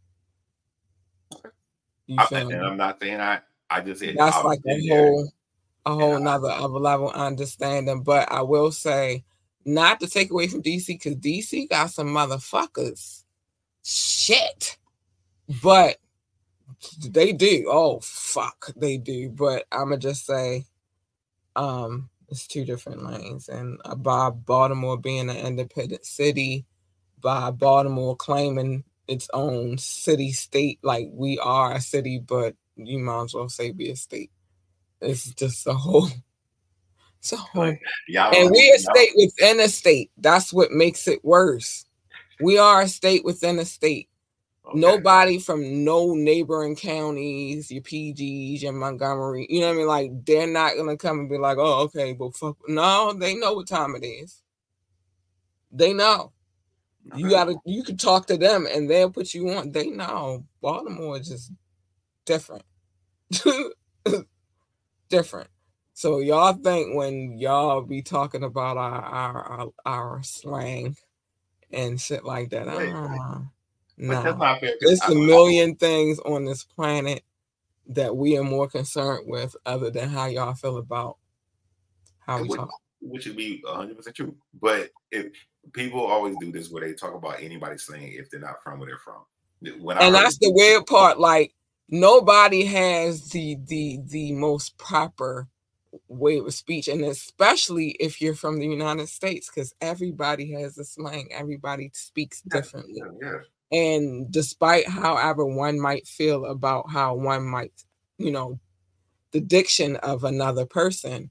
You I, feel and me? I'm not saying I. I just said that's like a whole, a whole yeah. nother of a level of understanding. But I will say, not to take away from D C, because D C got some motherfuckers. Shit. But they do. Oh, fuck. They do. But I'ma just say, um, It's two different lanes. And by Baltimore being an independent city, by Baltimore claiming its own city state, like we are a city, but you might as well say be a state. It's just a whole, it's a whole. Like, y'all And don't we even a state know. within a state. That's what makes it worse. We are a state within a state. Okay. Nobody from no neighboring counties, your P Gs, your Montgomery, you know what I mean? Like, they're not going to come and be like, oh, okay, but fuck. No, they know what time it is. They know. You Okay. gotta, you can talk to them and they'll put you on. They know. Baltimore is just different. Different. So y'all think when y'all be talking about our our our, our slang and shit like that, Wait, uh, But that's no. not fair. 'cause There's I- a million things on this planet that we are more concerned with other than how y'all feel about how we which, talk. which would be one hundred percent true. But if people always do this where they talk about anybody slang if they're not from where they're from. When I And heard that's the weird part. Like, nobody has the the the most proper way of speech, and especially if you're from the United States, because everybody has a slang. Everybody speaks differently. Yeah, yeah. And despite however one might feel about how one might, you know, the diction of another person,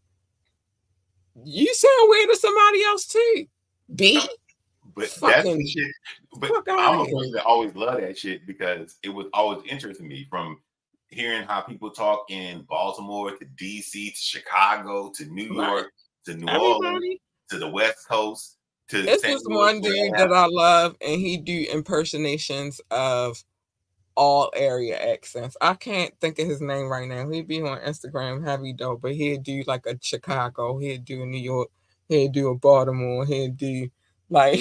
you sound weird to somebody else too. B. But that's Fucking the shit. But fuck I'm outta a here. person that always loved that shit because it was always interesting to me from hearing how people talk in Baltimore to D C to Chicago to New Right. York to New Orleans Everybody. to the West Coast to It's Saint this Louis, one where they dude have- that I love, and he do impersonations of all area accents. I can't think of his name right now. He'd be on Instagram heavy though, but he'd do like a Chicago, he'd do a New York, he'd do a Baltimore, he'd do like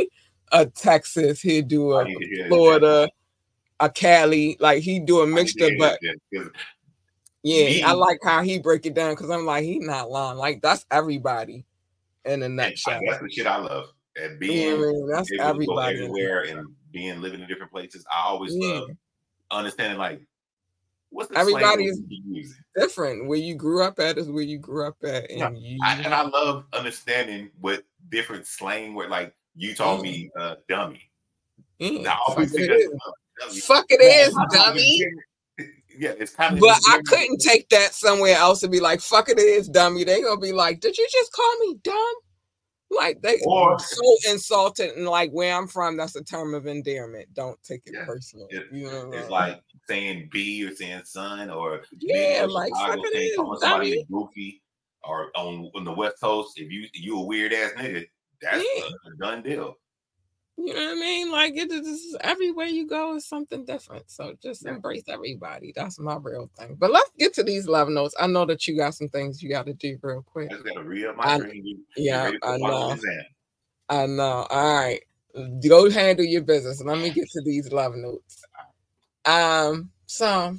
a Texas, he'd do I a need to hear this Florida, a Cali. Like he'd do a I need to mixture, hear but this shit, 'cause yeah, me- I like how he break it down because I'm like, he not lying. Like that's everybody in a and nutshell. that's the shit I love. And You being know what I mean? That's able to go everybody. in a everywhere and being living in different places, I always Yeah. love understanding like what's the Everybody slang is- that you using. different. Where you grew up at is where you grew up at, and you. I, and I love understanding what different slang where like you told me uh dummy. yeah, Now I fuck always it think is. that's uh, dummy. Fuck it Yeah, is, it's kind of dummy. different. Yeah, it's kind of But I couldn't take that somewhere else and be like, "Fuck it is, dummy." They gonna be like, "Did you just call me dumb?" Like they Or- so insulted, and like where I'm from, that's a term of endearment. Don't take it Yeah, personal. it- you know what I It's mean? like saying B or saying son or Yeah, being in like, Chicago fuck it saying is, calling somebody dummy. goofy or on, on the West Coast, if you you a weird ass nigga, that's Yeah. a done deal. You know what I mean? Like it is everywhere you go is something different. So just Yeah. embrace everybody. That's my real thing. But let's get to these love notes. I know that you got some things you got to do real quick. I just gotta read up my I- screen. You, yeah, you ready for I the final know. exam. I know. All right. Go handle your business. Let me get to these love notes. Um, so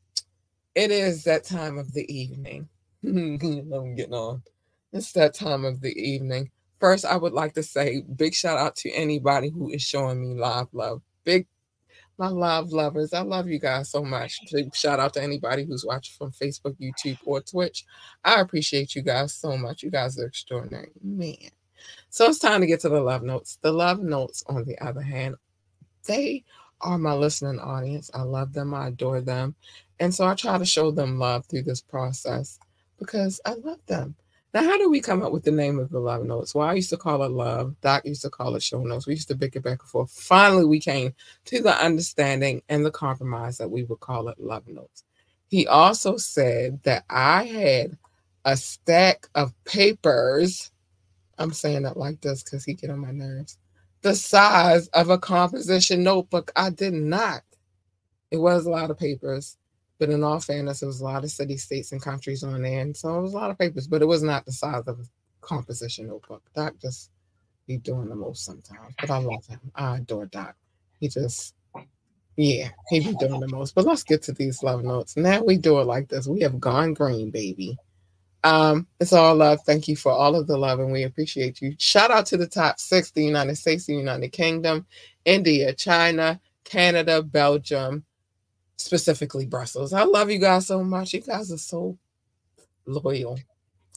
it is that time of the evening. I'm getting on. It's that time of the evening. First, I would like to say big shout out to anybody who is showing me live love. Big my live lovers. I love you guys so much. Big shout out to anybody who's watching from Facebook, YouTube, or Twitch. I appreciate you guys so much. You guys are extraordinary. Man. So it's time to get to the love notes. The love notes, on the other hand, they are my listening audience. I love them. I adore them. And so I try to show them love through this process because I love them. Now, how do we come up with the name of the love notes? Well, I used to call it love. Doc used to call it show notes. We used to bicker back and forth. Finally, we came to the understanding and the compromise that we would call it love notes. He also said that I had a stack of papers. I'm saying that like this because he get on my nerves. The size of a composition notebook. I did not. It was a lot of papers, but in all fairness, it was a lot of cities, states, and countries on there, and so it was a lot of papers, but it was not the size of a composition notebook. Doc just be doing the most sometimes, but I love him. I adore Doc. He just, yeah, he be doing the most. But let's get to these love notes. Now we do it like this. We have gone green, baby. Um, it's all love. Thank you for all of the love, and we appreciate you. Shout out to the top six: the United States, the United Kingdom, India, China, Canada, Belgium, specifically Brussels. I love you guys so much. You guys are so loyal.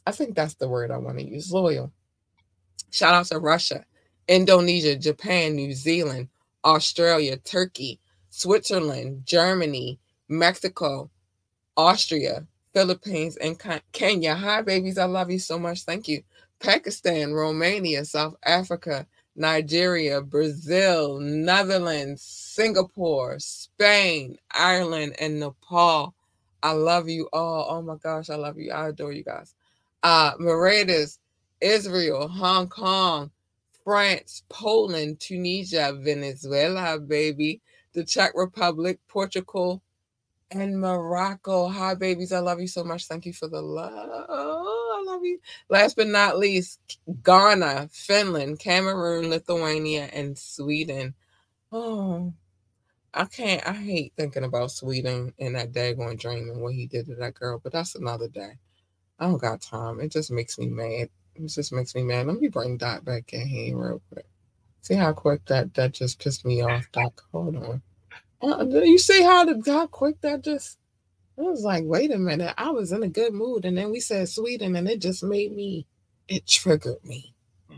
I think that's the word I want to use. Loyal. Shout out to Russia, Indonesia, Japan, New Zealand, Australia, Turkey, Switzerland, Germany, Mexico, Austria, Philippines, and Kenya. Hi, babies. I love you so much. Thank you. Pakistan, Romania, South Africa, Nigeria, Brazil, Netherlands, Singapore, Spain, Ireland, and Nepal. I love you all. Oh my gosh, I love you. I adore you guys. Uh, Mauritius, Israel, Hong Kong, France, Poland, Tunisia, Venezuela, baby, the Czech Republic, Portugal, and Morocco. Hi, babies. I love you so much. Thank you for the love. I love you. Last but not least, Ghana, Finland, Cameroon, Lithuania, and Sweden. Oh, I can't. I hate thinking about Sweden and that daggone dream and what he did to that girl, but that's another day. I don't got time. It just makes me mad. It just makes me mad. Let me bring Doc back in here real quick. See how quick that, that just pissed me off, Doc. Hold on. Uh, you see how the how quick that just, I was like, wait a minute. I was in a good mood. And then we said Sweden and it just made me, it triggered me.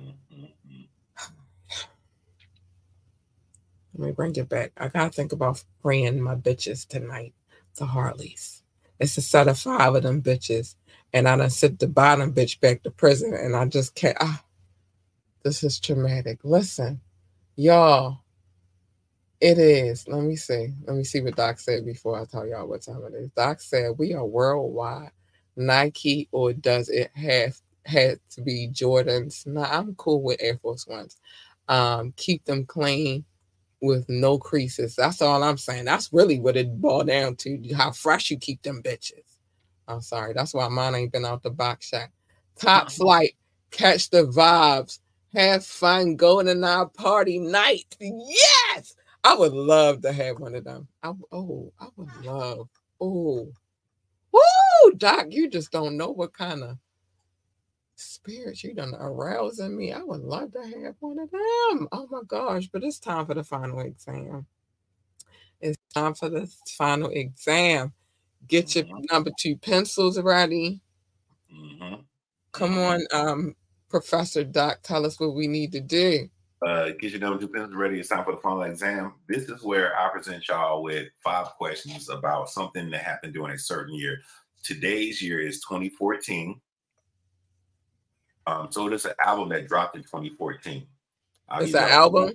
Let me bring it back. I got to think about freeing my bitches tonight to Harley's. It's a set of five of them bitches. And I done sent the bottom bitch back to prison. And I just can't. Ah, this is traumatic. Listen, y'all. It is. Let me see. Let me see what Doc said before I tell y'all what time it is. Doc said we are worldwide. Nike, or does it have had to be Jordans? Nah, I'm cool with Air Force Ones. Um, keep them clean with no creases. That's all I'm saying. That's really what it boiled down to. How fresh you keep them bitches. I'm sorry. That's why mine ain't been out the box shack. Top flight. Catch the vibes. Have fun. Go to our party night. Yes. I would love to have one of them. I, oh, I would love. Oh, woo, Doc, you just don't know what kind of spirits you done arouse in me. I would love to have one of them. Oh my gosh, but it's time for the final exam. It's time for the final exam. Get your number two pencils ready. Mm-hmm. Come on, um, Professor Doc, tell us what we need to do. Uh, get your number two pencils ready. It's time for the final exam. This is where I present y'all with five questions about something that happened during a certain year. Today's year is twenty fourteen. Um, so there's an album that dropped in twenty fourteen. I'll it's an album?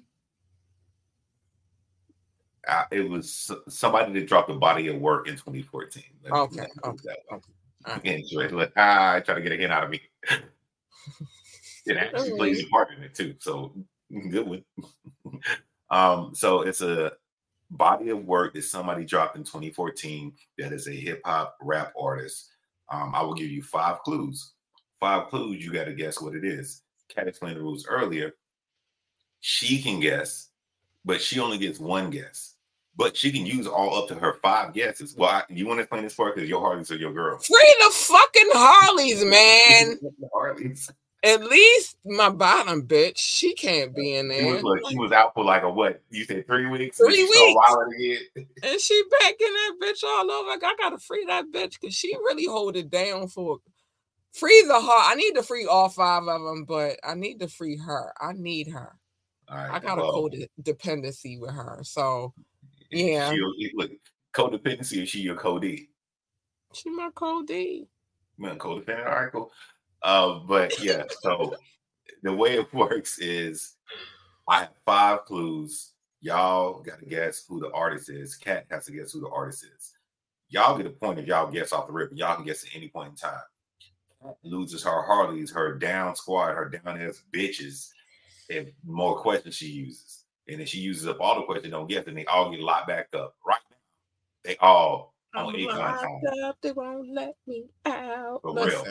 Uh, it was somebody that dropped a body of work in twenty fourteen. Let okay. Me, okay. okay. Right. Like, ah, I try to get a hint out of me. It actually plays a part in it too. So good one. um, so it's a body of work that somebody dropped in twenty fourteen that is a hip hop rap artist. Um, I will give you five clues. Five clues, you got to guess what it is. Kat explained the rules earlier. She can guess, but she only gets one guess. But she can use all up to her five guesses. Well, I, you want to explain this for her because your Harleys are your girl. Free the fucking Harleys, man. The Harleys. At least my bottom bitch, she can't be in there. She was, like, she was out for like a what? You said three weeks? Three weeks. Again. And she back in that bitch all over. I gotta free that bitch because she really hold it down for free the heart. I need to free all five of them, but I need to free her. I need her. All right, I got a well, codependency with her. So yeah. She, look, codependency, or she your codie? She my codie. Man, codependent. All right, cool. Uh, but yeah, so the way it works is I have five clues. Y'all got to guess who the artist is. Kat has to guess who the artist is. Y'all get a point if y'all guess off the rip. Y'all can guess at any point in time. Kat loses her Harleys, her down squad, her down ass bitches, if more questions she uses. And if she uses up all the questions, don't guess, and they all get locked back up. Right now, they all on eight nine time. They won't let me out. For real.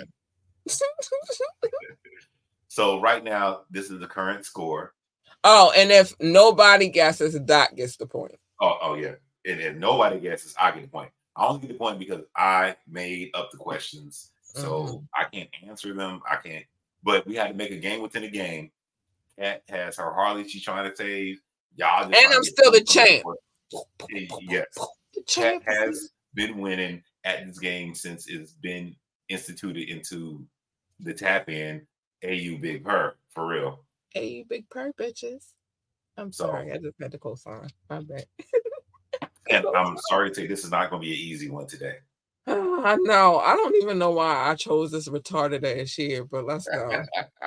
So right now, this is the current score. Oh, and if nobody guesses, Doc gets the point. Oh, oh yeah. And if nobody guesses, I get the point. I only get the point because I made up the questions. So mm-hmm. I can't answer them. I can't. But we had to make a game within a game. Kat has her Harley she's trying to save. Y'all just and I'm still the champ. Yes. Kat has been winning at this game since it's been instituted into the tap in. A U Big Purr for real. Hey, you big purr bitches. I'm So- sorry, I just had to co-sign. My bad. And I'm sorry to say this is not going to be an easy one today. Oh, I know. I don't even know why I chose this retarded ass year, but let's go.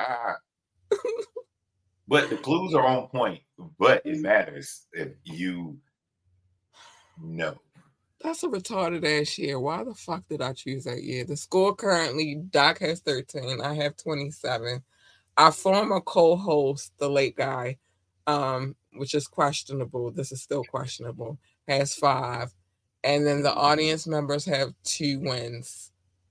But the clues are on point. But it matters if you know. That's a retarded ass year. Why the fuck did I choose that year? The score currently, Doc has thirteen. I have twenty-seven. Our former co-host, the late guy, um, which is questionable. This is still questionable, has five. And then the audience members have two wins.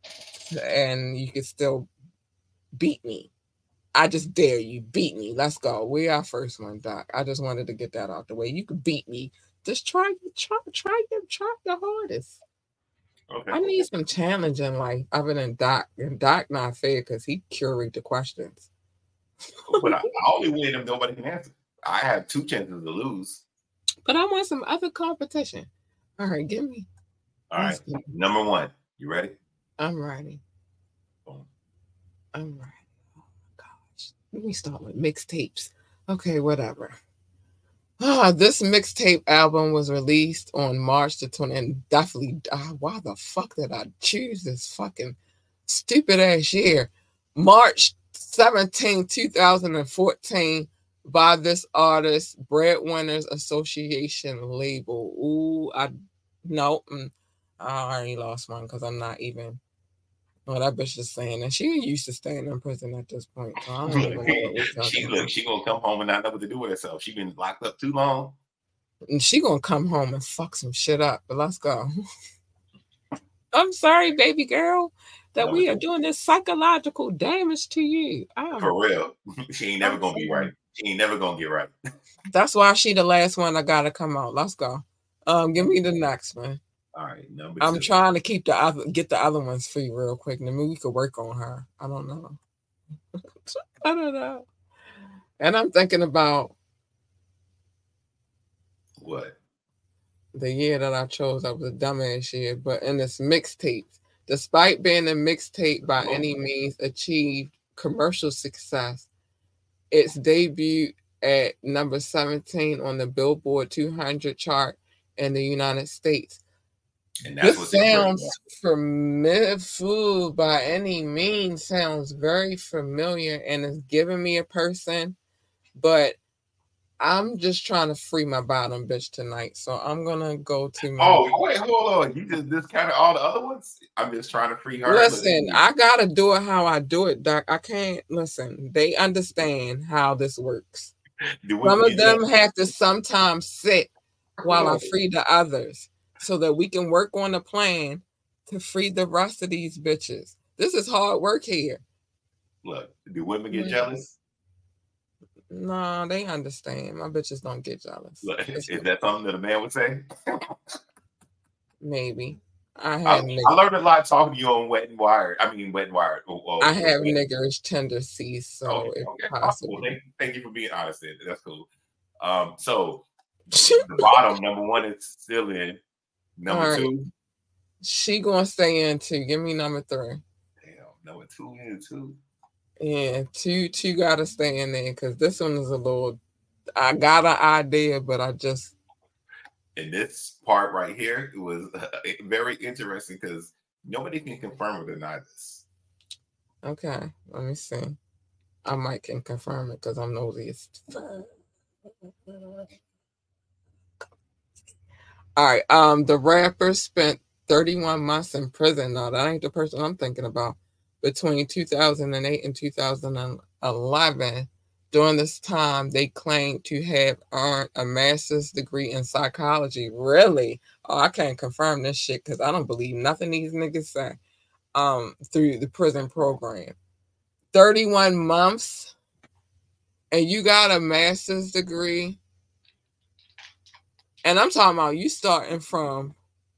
And you can still beat me. I just dare you. Beat me. Let's go. We our first one, Doc. I just wanted to get that out the way. You could beat me. Just try, try, try, your, try your hardest. Okay. I need some challenge in life other than Doc. And Doc not fair because he curate the questions. But I, I only win if nobody can answer. I have two chances to lose. But I want some other competition. All right, give me. All right. Let's go. Number one. You ready? I'm ready. Boom. I'm ready. Oh my gosh. Let me start with mixtapes. Okay, whatever. Ah, this mixtape album was released on March the twentieth. And definitely, ah, why the fuck did I choose this fucking stupid ass year? March seventeenth, two thousand fourteen, by this artist, Breadwinners Association label. Ooh, I no, mm, I already lost one because I'm not even. Well, that bitch is saying that she used to staying in prison at this point. So I don't even know what we're she talking look, about. she gonna come home and not know what to do with herself. She been locked up too long. And she gonna come home and fuck some shit up. But let's go. I'm sorry, baby girl, that No, we are it's- doing this psychological damage to you. I For real. She ain't never gonna be right. She ain't never gonna get right. That's why she the last one I gotta come out. Let's go. Um, give me the next one. All right, number I'm two. trying to keep the other get the other ones free real quick. And then we could work on her. I don't know. I don't know. And I'm thinking about What? the year that I chose. That was a dumbass year. But in this mixtape, despite being a mixtape by any means achieved commercial success, its debut at number seventeen on the Billboard two hundred chart in the United States. And that's This what's sounds important. familiar by any means, sounds very familiar and is giving me a person, but I'm just trying to free my bottom bitch tonight. So I'm gonna go to my Oh, wait, hold on. You just discounted all the other ones? I'm just trying to free her. listen, I gotta do it how I do it, Doc. I can't listen, they understand how this works. Do we Some of get them that? have to sometimes sit while I Oh. free the others so that we can work on a plan to free the rest of these bitches. This is hard work here. Look, do women get Mm. jealous? No, they understand. My bitches don't get jealous. Look, It's is that something that a man would say? maybe. I I, have I nigg- learned a lot talking to you on Wet and Wired. I mean, Wet and Wired. Oh, oh, I have Wet- niggerish tendencies, so Okay, if okay. possible. Well, thank, thank you for being honest. Then. That's cool. Um, so the bottom number one is still in. Number All right. two, She gonna stay in too. Give me number three. damn, number two in two. Yeah, two two gotta stay in there because this one is a little. I got an idea, but I just And this part right here, it was uh, very interesting because nobody can confirm or deny this. okay. Let me see. I might can confirm it because I'm nosy as fuck. All right. Um, the rapper spent thirty-one months in prison. No, that ain't the person I'm thinking about. Between two thousand eight and two thousand eleven. During this time, they claimed to have earned a master's degree in psychology. Really? Oh, I can't confirm this shit because I don't believe nothing these niggas say. Um, through the prison program. thirty-one months, and you got a master's degree. And I'm talking about you starting from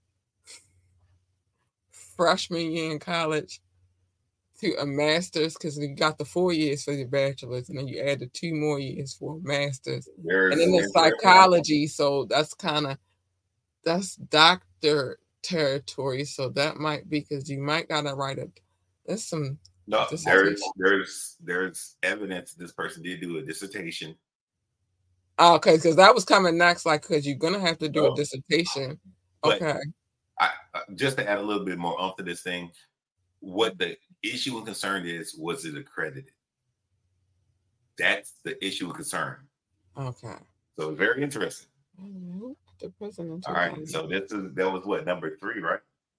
freshman year in college to a master's because you got the four years for your bachelor's and then you added two more years for a master's. There's, And then the there's- psychology, so that's kind of, that's doctor territory. So that might be because you might got to write a, there's some No, dissertation. there's there's there's evidence this person did do a dissertation. Oh, okay, because that was coming next, like, because you're gonna have to do Oh. a dissertation. But Okay. I, I, just to add a little bit more onto this thing, what the issue and concern is, was it accredited? That's the issue and concern. Okay. So it's very interesting. The president. All right. So this is that was what, number three, right?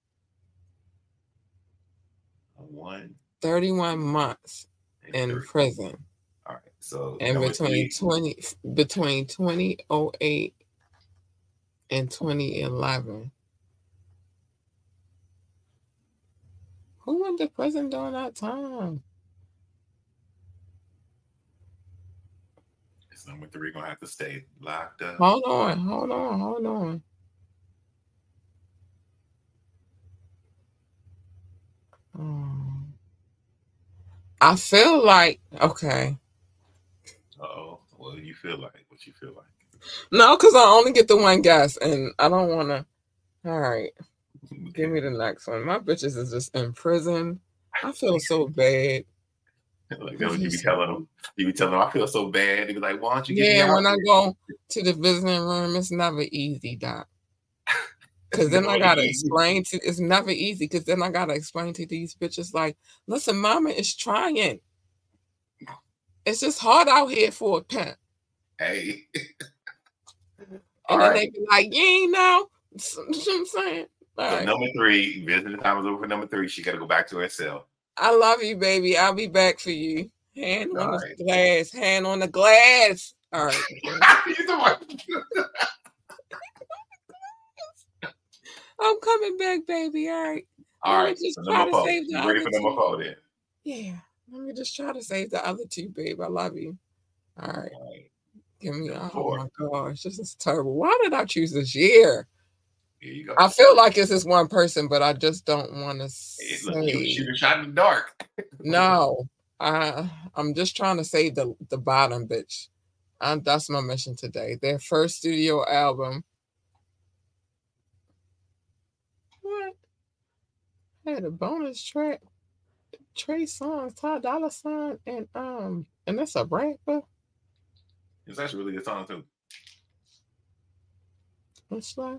One. thirty-one months in three. prison. All right. So and number between three, twenty between twenty oh eight and twenty eleven. Who went to prison during that time? it's number three gonna have to stay locked up. Hold on, hold on, hold on. Um, I feel like okay. Uh-oh. What do you feel like? What you feel like? No, because I only get the one guess, and I don't want to. All right, give me the next one. My bitches is just in prison. I feel so bad. Like that what you be telling them. You be telling them, I feel so bad. They be like, why don't you get me Yeah, out when I here? go to the visiting room, it's never easy, Doc. Because then I Never gotta easy. explain to. It's never easy because then I gotta explain to these bitches like, listen, mama is trying. It's just hard out here for a pimp. Hey. And All then right. they be like, you ain't know. You know what I'm saying? All So right. number three, visiting time is over for number three. She got to go back to her cell. I love you, baby. I'll be back for you. Hand on All the right. glass. Hand on the glass. All right. You know what? I'm coming back, baby. All right. All Let me right. just So try number to four. save the You ready for other number two. four then? Yeah. Let me just try to save the other two, babe. I love you. All right. All right. Give me. Number Oh four. my gosh, this is terrible. Why did I choose this year? Here you go. I feel like it's this one person, but I just don't want to Hey, look, you say. shoot a shot in the dark. No, I I'm just trying to save the the bottom bitch. Um, that's my mission today. Their first studio album. What? Had a bonus track. Trey Songz, Ty Dolla Sign, and um, and that's a rapper. It's actually a really good song too. What's that?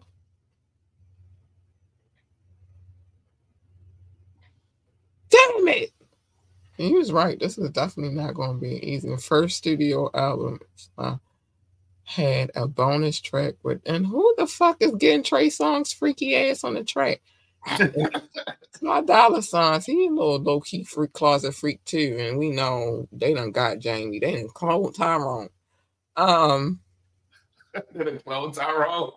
Damn it! He was right. This is definitely not going to be easy. The first studio album uh, had a bonus track with, and who the fuck is getting Trey Songz freaky ass on the track? My Dollar Signs, he a little low key freak, closet freak too, and we know they done got Jamie. They done clone Tyrone. Um, The clone Tyrone.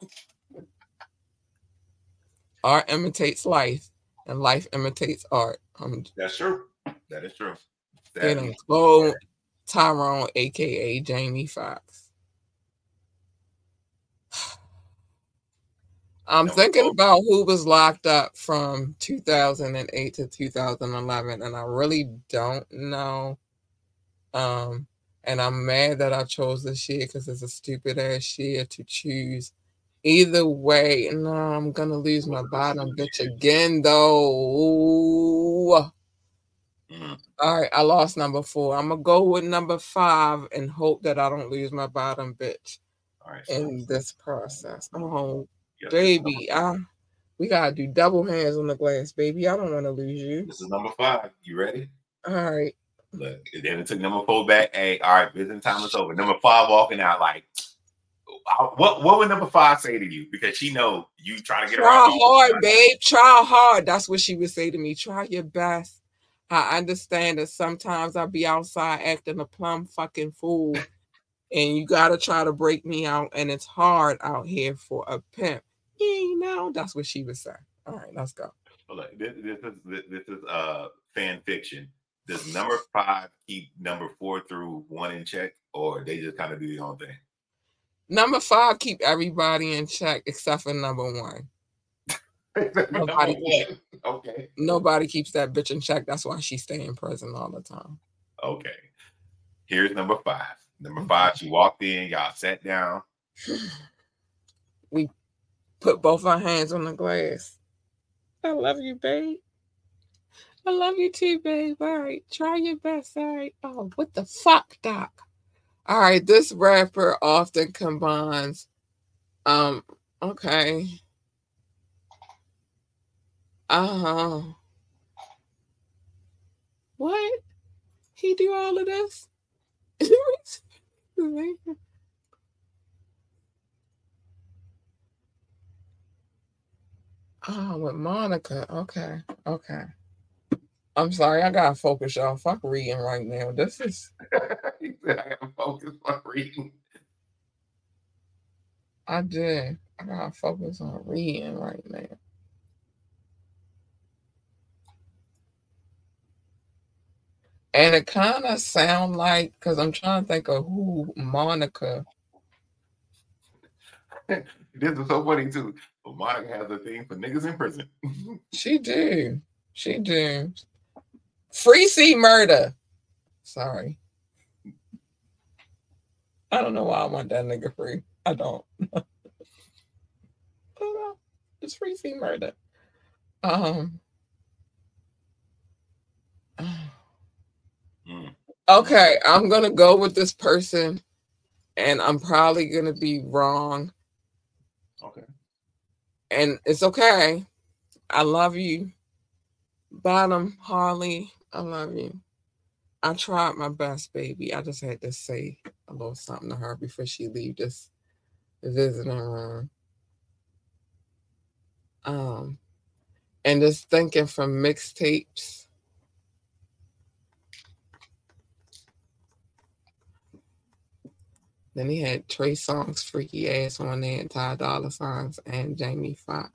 art imitates life, and life imitates art. Um, That's true. That is true. they That done is clone Tyrone, aka Jamie Foxx. I'm Number thinking four. about who was locked up from two thousand eight to two thousand eleven, and I really don't know. Um, and I'm mad that I chose this year because it's a stupid ass year to choose. Either way, no, I'm gonna lose my bottom bitch again though. Mm. All right, I lost number four. I'm gonna go with number five and hope that I don't lose my bottom bitch All right. So in this process. Oh, yes, baby, I we gotta do double hands on the glass, baby. I don't want to lose you. this is number five. You ready? All right. Look, and then it took number four back. Hey, all right, visiting time is over. Number five walking out like, what what would number five say to you? Because she know you trying to get her Try out. hard, babe. Try hard. That's what she would say to me. Try your best. I understand that sometimes I'll be outside acting a plum fucking fool, and you gotta try to break me out, and it's hard out here for a pimp. Yeah, you know, that's what she would say. All right, let's go. Look, this, this is this is uh fan fiction. Does number five keep number four through one in check, or they just kind of do their own thing? Number five keep everybody in check except for number one. Nobody, Number one. Okay. nobody keeps that bitch in check. That's why she stay in prison all the time. Okay. Here's number five. Number five, she walked in, y'all sat down. We put both our hands on the glass. I love you, babe. I love you too, babe. All right, try your best. All right. Oh, what the fuck, Doc? All right, this rapper often combines. Um. Okay. Uh. What? He do all of this? Oh, with Monica. Okay. Okay. I'm sorry. I gotta focus, y'all. Fuck reading right now. This is. He said I gotta focus on reading. I did. I gotta focus on reading right now. And it kind of sound like, because I'm trying to think of who Monica. This is so funny too. But Monica has a thing for niggas in prison. She do. She do. Free C Murder. Sorry. I don't know why I want that nigga free. I don't. I don't know. It's Free C Murder. Um. Mm. Okay, I'm gonna go with this person, and I'm probably gonna be wrong. Okay. And it's okay. I love you. Bottom Harley, I love you. I tried my best, baby. I just had to say a little something to her before she leave this visiting room. Um, and just thinking from mixtapes. Then he had Trey Songz, Freaky Ass on there, and Ty Dolla Signs, and Jamie Foxx.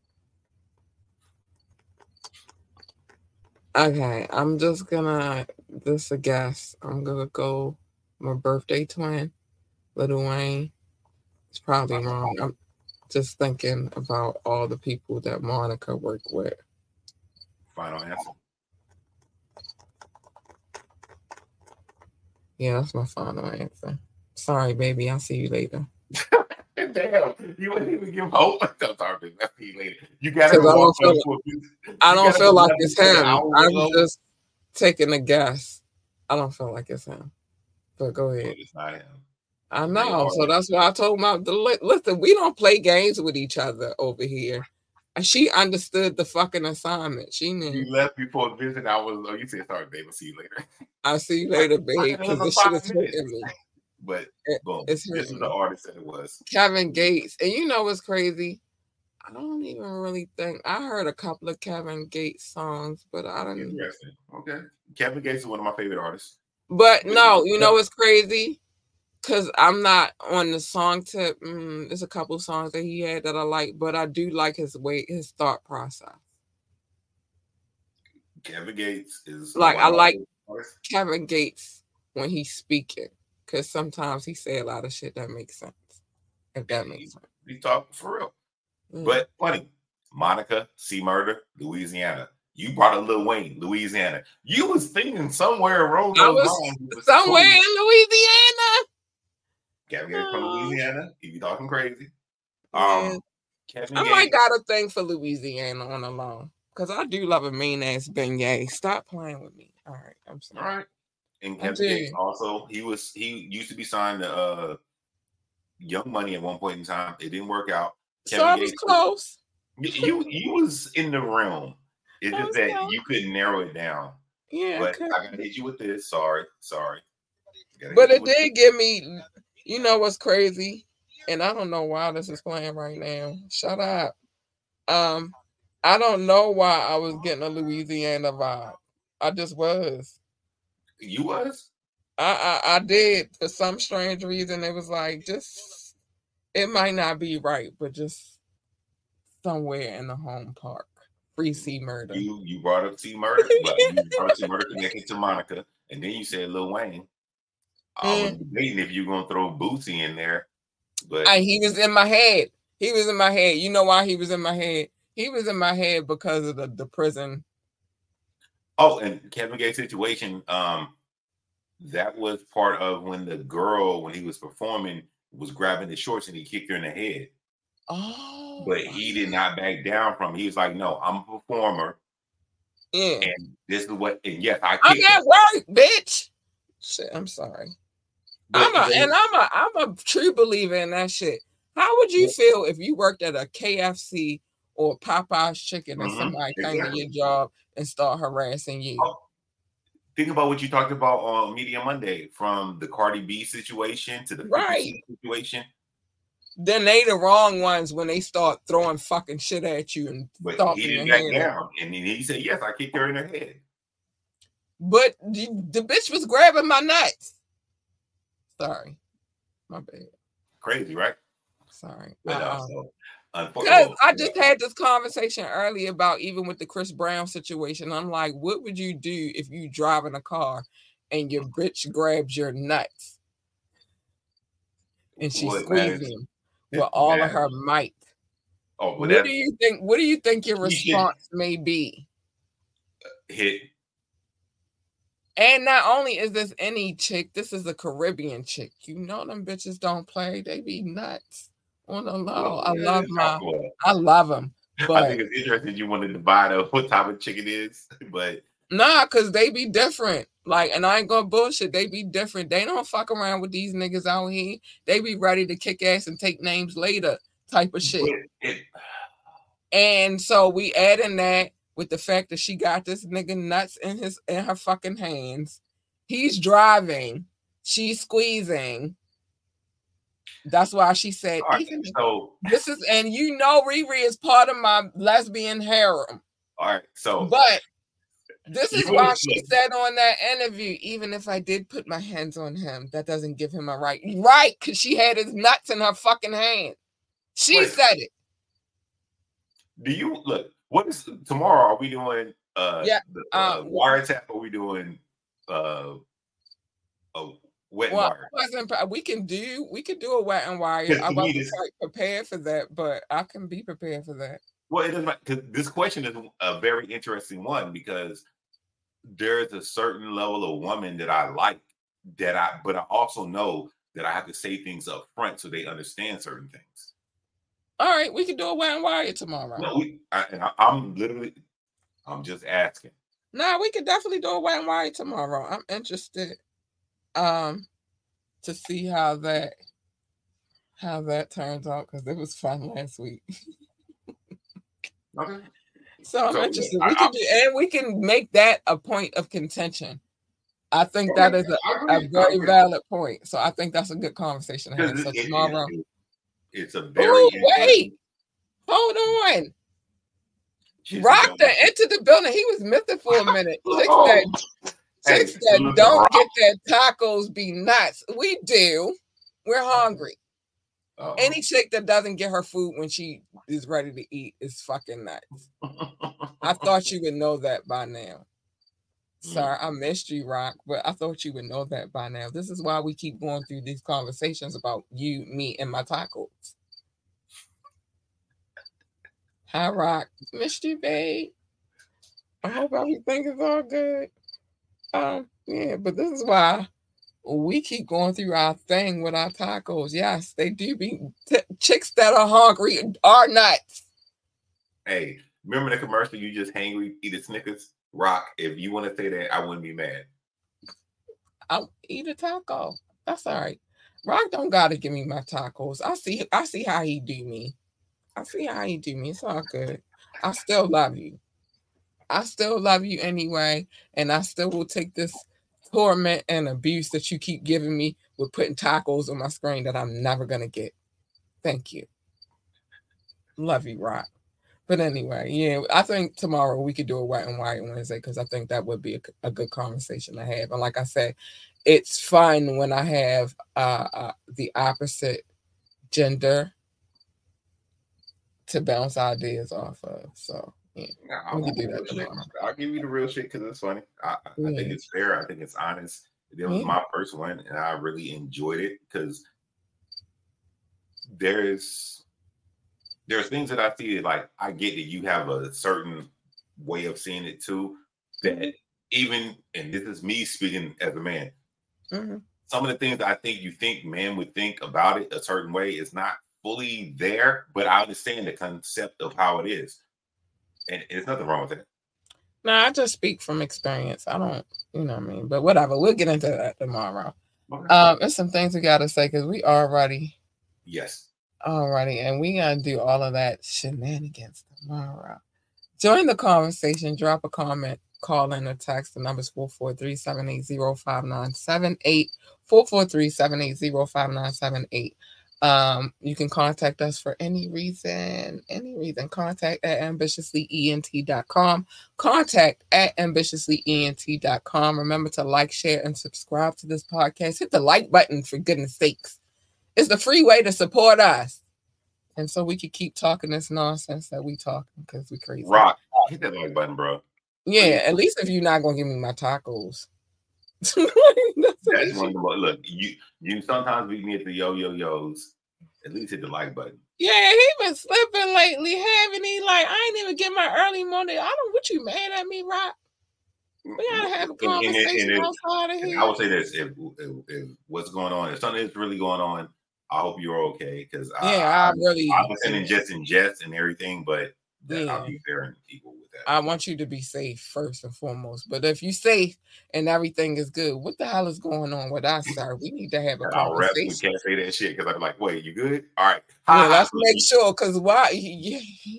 Okay, I'm just gonna, this a guess. I'm gonna go my birthday twin, Lil Wayne. It's probably wrong. I'm just thinking about all the people that Monica worked with. Final answer. Yeah, that's my final answer. Sorry, baby. I'll see you later. Damn, you wouldn't even give hope. I'm sorry, baby. I'll see you later. You gotta I don't walk feel, for like, I don't feel like it's him. I'm ago. just taking a guess. I don't feel like it's him. But go ahead. It's not him. I know. So that's why I told my listen, we don't play games with each other over here. And she understood the fucking assignment. She knew. You left before the visit. I was, oh, you said, sorry, babe. I'll see you later. I'll see you later, babe. Because this shit is hurting me. But boom, it's this is the artist that it was. Kevin Gates. And you know what's crazy? I don't even really think I heard a couple of Kevin Gates songs, but I don't. Interesting. Okay. Kevin Gates is one of my favorite artists. But no, you know what's crazy? Because I'm not on the song tip. Mm, there's a couple songs that he had that I like, but I do like his way, his thought process. Kevin Gates is like I like Kevin Gates when he's speaking, because sometimes he say a lot of shit that makes sense. If that makes sense. He talking for real. Mm. But funny, Monica, C Murder, Louisiana. You brought a Lil Wayne, Louisiana. You was thinking somewhere around I was lines, somewhere cool. in Louisiana. Kevin Gates from Louisiana. He be talking crazy. Um, Kevin I Gates. might got a thing for Louisiana on the loan, because I do love a mean ass beignet. Stop playing with me. All right, I'm sorry. All right. And Kevin Gates also, he was he used to be signed to uh, Young Money at one point in time. It didn't work out. Kevin so I was Gates, close. You you was in the realm. It's just that close. You couldn't narrow it down. Yeah, but I, I gotta hit you with this. Sorry, sorry. But it did this. give me. You know what's crazy? And I don't know why this is playing right now. Shut up. Um, I don't know why I was getting a Louisiana vibe. I just was. You was? I, I I did for some strange reason. It was like just it might not be right, but just somewhere in the home park. Free C Murder. You you brought up C Murder, but you brought up C Murder connected to Monica, and then you said Lil Wayne. I was debating if you're gonna throw Bootsy in there, but I, he was in my head. He was in my head. You know why he was in my head? He was in my head because of the, the prison. Oh, and Kevin Gates' situation. Um, that was part of when the girl, when he was performing, was grabbing his shorts and he kicked her in the head. Oh, but he did not back down from it. He was like, "No, I'm a performer. Yeah. And this is what, and yes, I I'm kicked at her. work, bitch. Shit, I'm sorry. But I'm a, they- and I'm a I'm a true believer in that shit. How would you feel if you worked at a K F C or Popeye's Chicken and Mhm, somebody came to exactly. your job and start harassing you? Oh, think about what you talked about on Media Monday, from the Cardi B situation to the fifty Right. Cent situation. Then they the wrong ones when they start throwing fucking shit at you and But stomping he your didn't back hand. down. And then he said, yes, I kicked her in her head. But the, the bitch was grabbing my nuts. Sorry. My bad. Crazy, right? Sorry. But uh, Uh-uh. so, Because unfortunately, I just had this conversation earlier about even with the Chris Brown situation. I'm like, what would you do if you drive in a car and your bitch grabs your nuts and she Well, it squeezes matters. them It with all of matters. her might? Oh, well, What that do you think? What do you think your He should- response may be? hit. And not only is this any chick, this is a Caribbean chick. You know them bitches don't play. They be nuts on the low. Well, I yeah, love it's my, tough for her. I love them. I But think it's interesting you wanted to buy the what type of chicken it is, but nah, cause they be different. Like, and I ain't gonna bullshit. They be different. They don't fuck around with these niggas out here. They be ready to kick ass and take names later, type of shit. but it, And so we add in that with the fact that she got this nigga nuts in his in her fucking hands. He's driving. She's squeezing. That's why she said, all right, even so this is, and you know, Riri is part of my lesbian harem. all right, so But this is You why wanna she say- said on that interview, even if I did put my hands on him, that doesn't give him a right. Right, because she had his nuts in her fucking hand. She Wait. said it. do you look? What is tomorrow? Are we doing uh, Yeah, the, uh, uh wiretap? Or are we doing uh, a wet and Well, wire? I wasn't pre- we can do we could do a wet and wire. Because I to me, wasn't this- quite prepared for that, but I can be prepared for that. Well, it doesn't matter, because this question is a very interesting one, because there's a certain level of woman that I like, that I, but I also know that I have to say things up front so they understand certain things. All right, we can do a wet and wire tomorrow. No, we, I, and I, I'm literally, I'm just asking. Nah, we could definitely do a wet and wire tomorrow. I'm interested um to see how that how that turns out, because it was fun last week. Okay. So I'm So, interested. I- We can do, and we can make that a point of contention. I think that is a, I a agree, I very agree. valid point. So I think that's a good conversation to have. Because So it- it- tomorrow. it- it's a very Ooh, interesting- wait. Hold on. She's Rock a- that entered the building. He was missing for a minute. Chicks Oh. that, Hey, chicks that look, don't Rock. get their tacos be nuts. We do. We're hungry. Uh-oh. Any chick that doesn't get her food when she is ready to eat is fucking nuts. I thought you would know that by now. Sorry, I missed you, Rock, but I thought you would know that by now. This is why we keep going through these conversations about you, me, and my tacos. Hi, Rock. Missed you, babe. I hope everything is all good. Um, yeah, but this is why we keep going through our thing with our tacos. Yes, they do be t- chicks that are hungry are nuts. Hey, remember the commercial? You just hangry, eat a Snickers. Rock, if you want to say that, I wouldn't be mad. I'll eat a taco. That's all right. Rock don't gotta give me my tacos. I see I see how he do me. I see how he do me. It's all good. I still love you. I still love you anyway, and I still will take this torment and abuse that you keep giving me with putting tacos on my screen that I'm never gonna get. Thank you. Love you, Rock. But anyway, yeah, I think tomorrow we could do a white and white Wednesday, because I think that would be a, a good conversation to have. And like I said, it's fun when I have uh, uh, the opposite gender to bounce ideas off of. So yeah, Nah, we I'll, can do give you that the real shit. tomorrow. I'll give you the real shit because it's funny. I, I I think Yeah. it's fair. I think it's honest. It was Yeah. my first one, and I really enjoyed it because there's there's things that I see like I get that you have a certain way of seeing it too. That Mhm. even, and this is me speaking as a man, Mhm. some of the things I think you think man would think about it a certain way is not fully there, but I understand the concept of how it is. And there's nothing wrong with that. No, I just speak from experience. I don't, you know what I mean? But whatever. We'll get into that tomorrow. Okay. Um, there's some things we gotta say because we already Yes. already and we gotta do all of that shenanigans tomorrow. Join the conversation, drop a comment, call in or text. The number's four four three, seven eight zero, five nine seven eight. four four three, seven eight zero, five nine seven eight. Um, you can contact us for any reason, any reason. Contact at ambitiously E N T dot com. Contact at ambitiously E N T dot com. Remember to like, share, and subscribe to this podcast. Hit the like button, for goodness sakes. It's the free way to support us. And so we can keep talking this nonsense that we talking because we crazy. Rock, hit that like button, bro. Yeah, at least if you're not going to give me my tacos. That's That's one of the look. You you sometimes we get the yo yo yos. At least hit the like button. Yeah, he been slipping lately, haven't he? Like I ain't even get my early morning. I don't. What you mad at me, Rock? We gotta have a conversation and, and, and outside of here. I would say this: if, if, if what's going on, if something is really going on, I hope you're okay. Because yeah, I, I really. I was in jest and jest and everything, but yeah. I'll be fair and equal with that. I want you to be safe first and foremost. But if you're safe and everything is good, what the hell is going on with us, sir? We need to have a I'll rep conversation. we can't say that shit because I'm like, wait, you good? All right. Yeah, let's make sure. Because why? Yeah,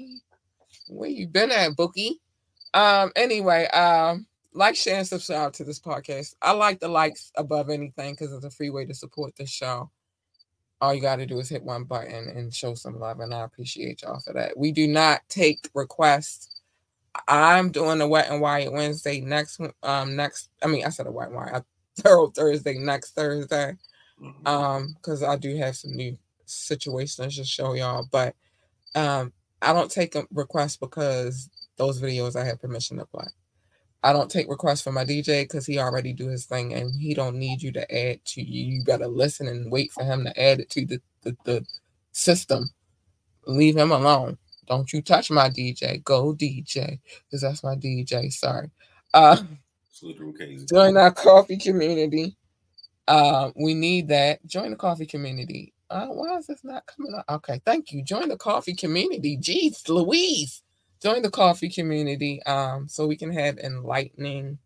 where you been at, Bookie? Um. Anyway, um, like, share, and subscribe to this podcast. I like the likes above anything because it's a free way to support this show. All you got to do is hit one button and show some love, and I appreciate y'all for that. We do not take requests. I'm doing a Wet and Wired Wednesday next. Um, next. I mean, I said a Wet and Wired Thorough Thursday next Thursday. Um, because I do have some new situations to show y'all, but um, I don't take a request because those videos I have permission to play. I don't take requests from my D J because he already do his thing and he don't need you to add to you. You better listen and wait for him to add it to the, the, the system. Leave him alone. Don't you touch my D J. Go D J. Because that's my D J. Sorry. Uh, join our coffee community. Uh, we need that. Join the coffee community. Uh, why is this not coming up? Okay, thank you. Join the coffee community. Jeez, Louise. Join the coffee community um, so we can have enlightening,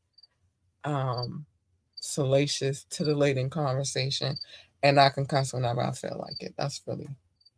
um, salacious, titillating conversation. And I can cuss whenever I feel like it. That's really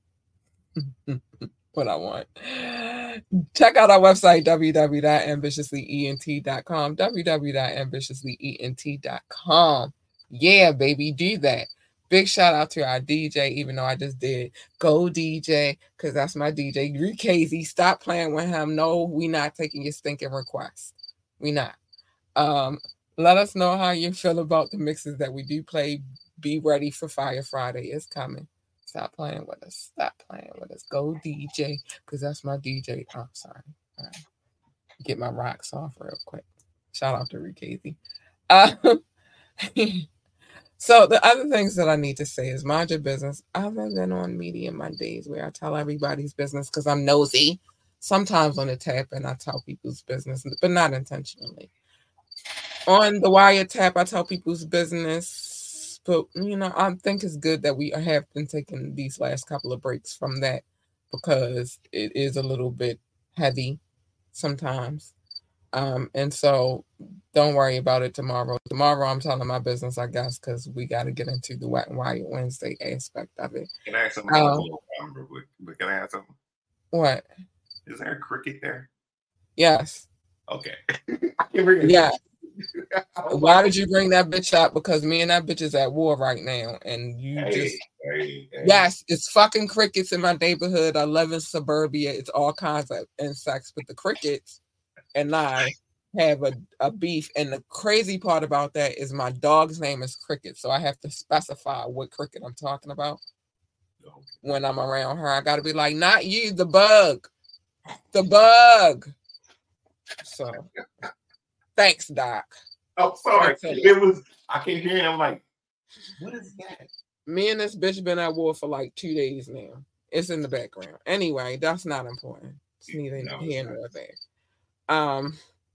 what I want. Check out our website, w w w dot ambitiously E N T dot com. w w w dot ambitiously E N T dot com. Yeah, baby, do that. Big shout out to our D J, even though I just did. Go D J, because that's my D J. Recazy, stop playing with him. No, we not taking your stinking requests. We not. Um, let us know how you feel about the mixes that we do play. Be ready for Fire Friday. It's coming. Stop playing with us. Stop playing with us. Go D J, because that's my D J. Oh, sorry. All right. Get my rocks off real quick. Shout out to Recazy. Uh, So the other things that I need to say is mind your business. Other than on Media Mondays where I tell everybody's business because I'm nosy. Sometimes on the tap and I tell people's business, but not intentionally. On the Wired tap, I tell people's business. But, you know, I think it's good that we have been taking these last couple of breaks from that because it is a little bit heavy sometimes. Um, and so don't worry about it tomorrow. Tomorrow I'm telling my business, I guess, because we got to get into the Wet and Wired Wednesday aspect of it. Can I ask something? Um, real quick? But can I ask something? What? Is there a cricket there? Yes. Okay. I can bring it. Yeah. Why did you bring that bitch up? Because me and that bitch is at war right now. And you hey, just... Hey, hey. Yes, it's fucking crickets in my neighborhood. I live in suburbia. It's all kinds of insects. But the crickets... and I have a, a beef. And the crazy part about that is my dog's name is Cricket. So I have to specify what cricket I'm talking about when I'm around her. I got to be like, not you, the bug. The bug. So, thanks, Doc. Oh, sorry. It was, I keep hearing, I'm like, what is that? Me and this bitch been at war for like two days now. It's in the background. Anyway, that's not important. It's neither no, here nor there. Um,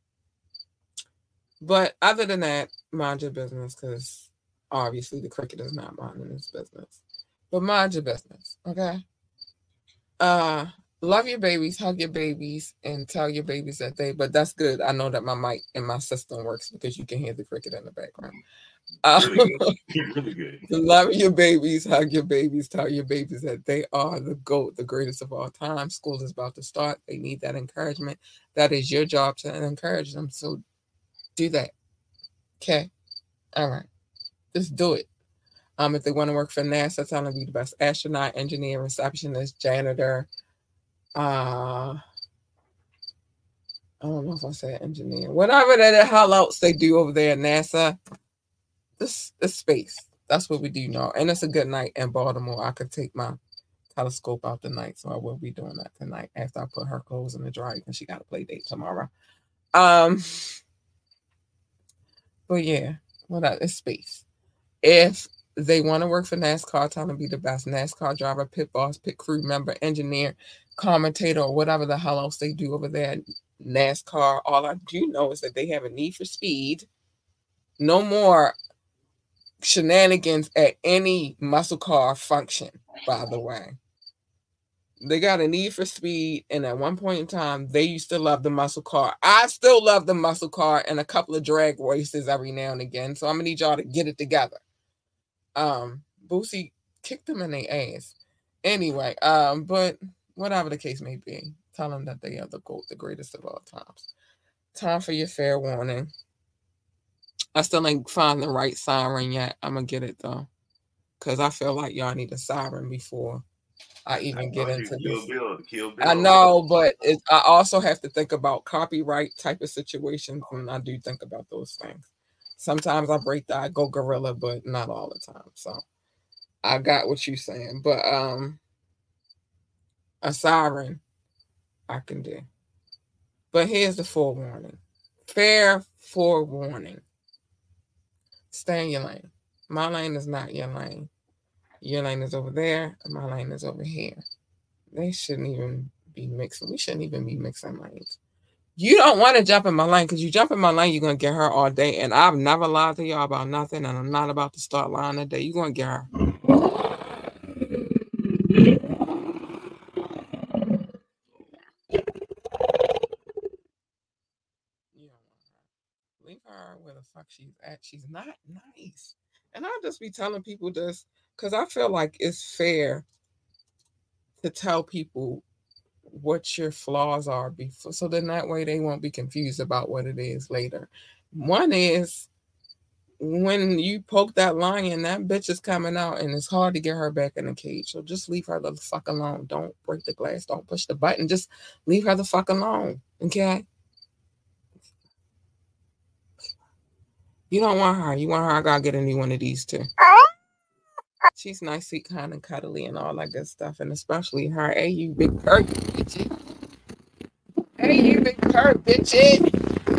but other than that, mind your business, because obviously the cricket is not minding his business. But mind your business, okay? Uh, love your babies, hug your babies, and tell your babies that they, but that's good. I know that my mic and my system works because you can hear the cricket in the background. Um, Really good. Really good. love your babies, hug your babies, tell your babies that they are the GOAT, the greatest of all time. School is about to start. They need that encouragement. That is your job to encourage them. So do that. Okay. All right. Just do it. Um, if they want to work for NASA, tell them to be the best astronaut, engineer, receptionist, janitor. Uh, I don't know if I said engineer. Whatever the hell else they do over there at NASA, this is space. That's what we do now. And it's a good night in Baltimore. I could take my telescope out tonight, so I will be doing that tonight after I put her clothes in the dryer because she got a play date tomorrow. Um, but yeah, well, that is space. If they want to work for NASCAR, tell them to be the best NASCAR driver, pit boss, pit crew member, engineer, commentator, or whatever the hell else they do over there at NASCAR. All I do know is that they have a need for speed. No more shenanigans at any muscle car function, by the way. They got a need for speed, and at one point in time, they used to love the muscle car. I still love the muscle car and a couple of drag races every now and again, so I'm going to need y'all to get it together. Um, Boosie kicked them in their ass. Anyway, um, but whatever the case may be, tell them that they are the GOAT, the greatest of all times. Time for your fair warning. I still ain't find the right siren yet. I'm gonna get it though, cause I feel like y'all need a siren before I even I get into this. Bill, Bill. I know, but it, I also have to think about copyright type of situations, and I do think about those things. Sometimes I break that, I go gorilla, but not all the time. So I got what you're saying, but um, a siren I can do. But here's the forewarning. Fair forewarning. Stay in your lane. My lane is not your lane. Your lane is over there, and my lane is over here. They shouldn't even be mixing. We shouldn't even be mixing lanes. You don't want to jump in my lane, because you jump in my lane, you're going to get her all day. And I've never lied to y'all about nothing, and I'm not about to start lying today. You're going to get her. Leave her where the fuck she's at. She's not nice. And I'll just be telling people this because I feel like it's fair to tell people what your flaws are before, so then that way they won't be confused about what it is later. One is when you poke that lion, that bitch is coming out, and it's hard to get her back in the cage. So just leave her the fuck alone. Don't break the glass. Don't push the button. Just leave her the fuck alone. Okay? You don't want her. You want her, I gotta get a new one of these too. She's nice, sweet, kind, and cuddly, and all that good stuff. And especially her. Hey, you big purr, bitches. Hey, you big purr, bitches.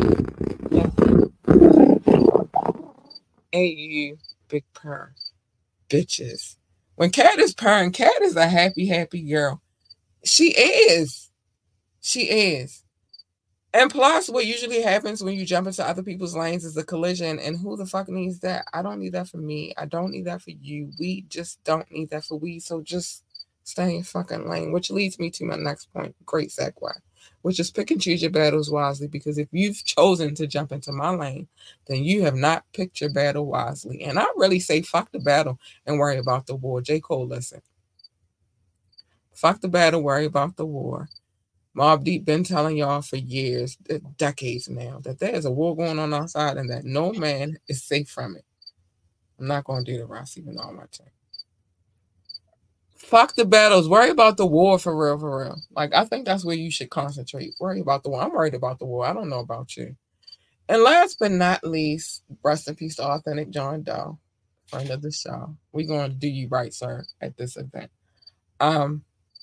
Hey, you big purr, bitches. When Cat is purring, Cat is a happy, happy girl. She is. She is. And plus, what usually happens when you jump into other people's lanes is a collision. And who the fuck needs that? I don't need that for me. I don't need that for you. We just don't need that for we. So just stay in your fucking lane. Which leads me to my next point. Great segue. Which is pick and choose your battles wisely. Because if you've chosen to jump into my lane, then you have not picked your battle wisely. And I really say fuck the battle and worry about the war. J. Cole, listen. Fuck the battle, worry about the war. Mobb Deep been telling y'all for years, decades now, that there is a war going on outside and that no man is safe from it. I'm not going to do the rest, even though I'm my team. Fuck the battles. Worry about the war for real, for real. Like, I think that's where you should concentrate. Worry about the war. I'm worried about the war. I don't know about you. And last but not least, rest in peace to Authentic John Doe, friend of the show. We're going to do you right, sir, at this event. Um,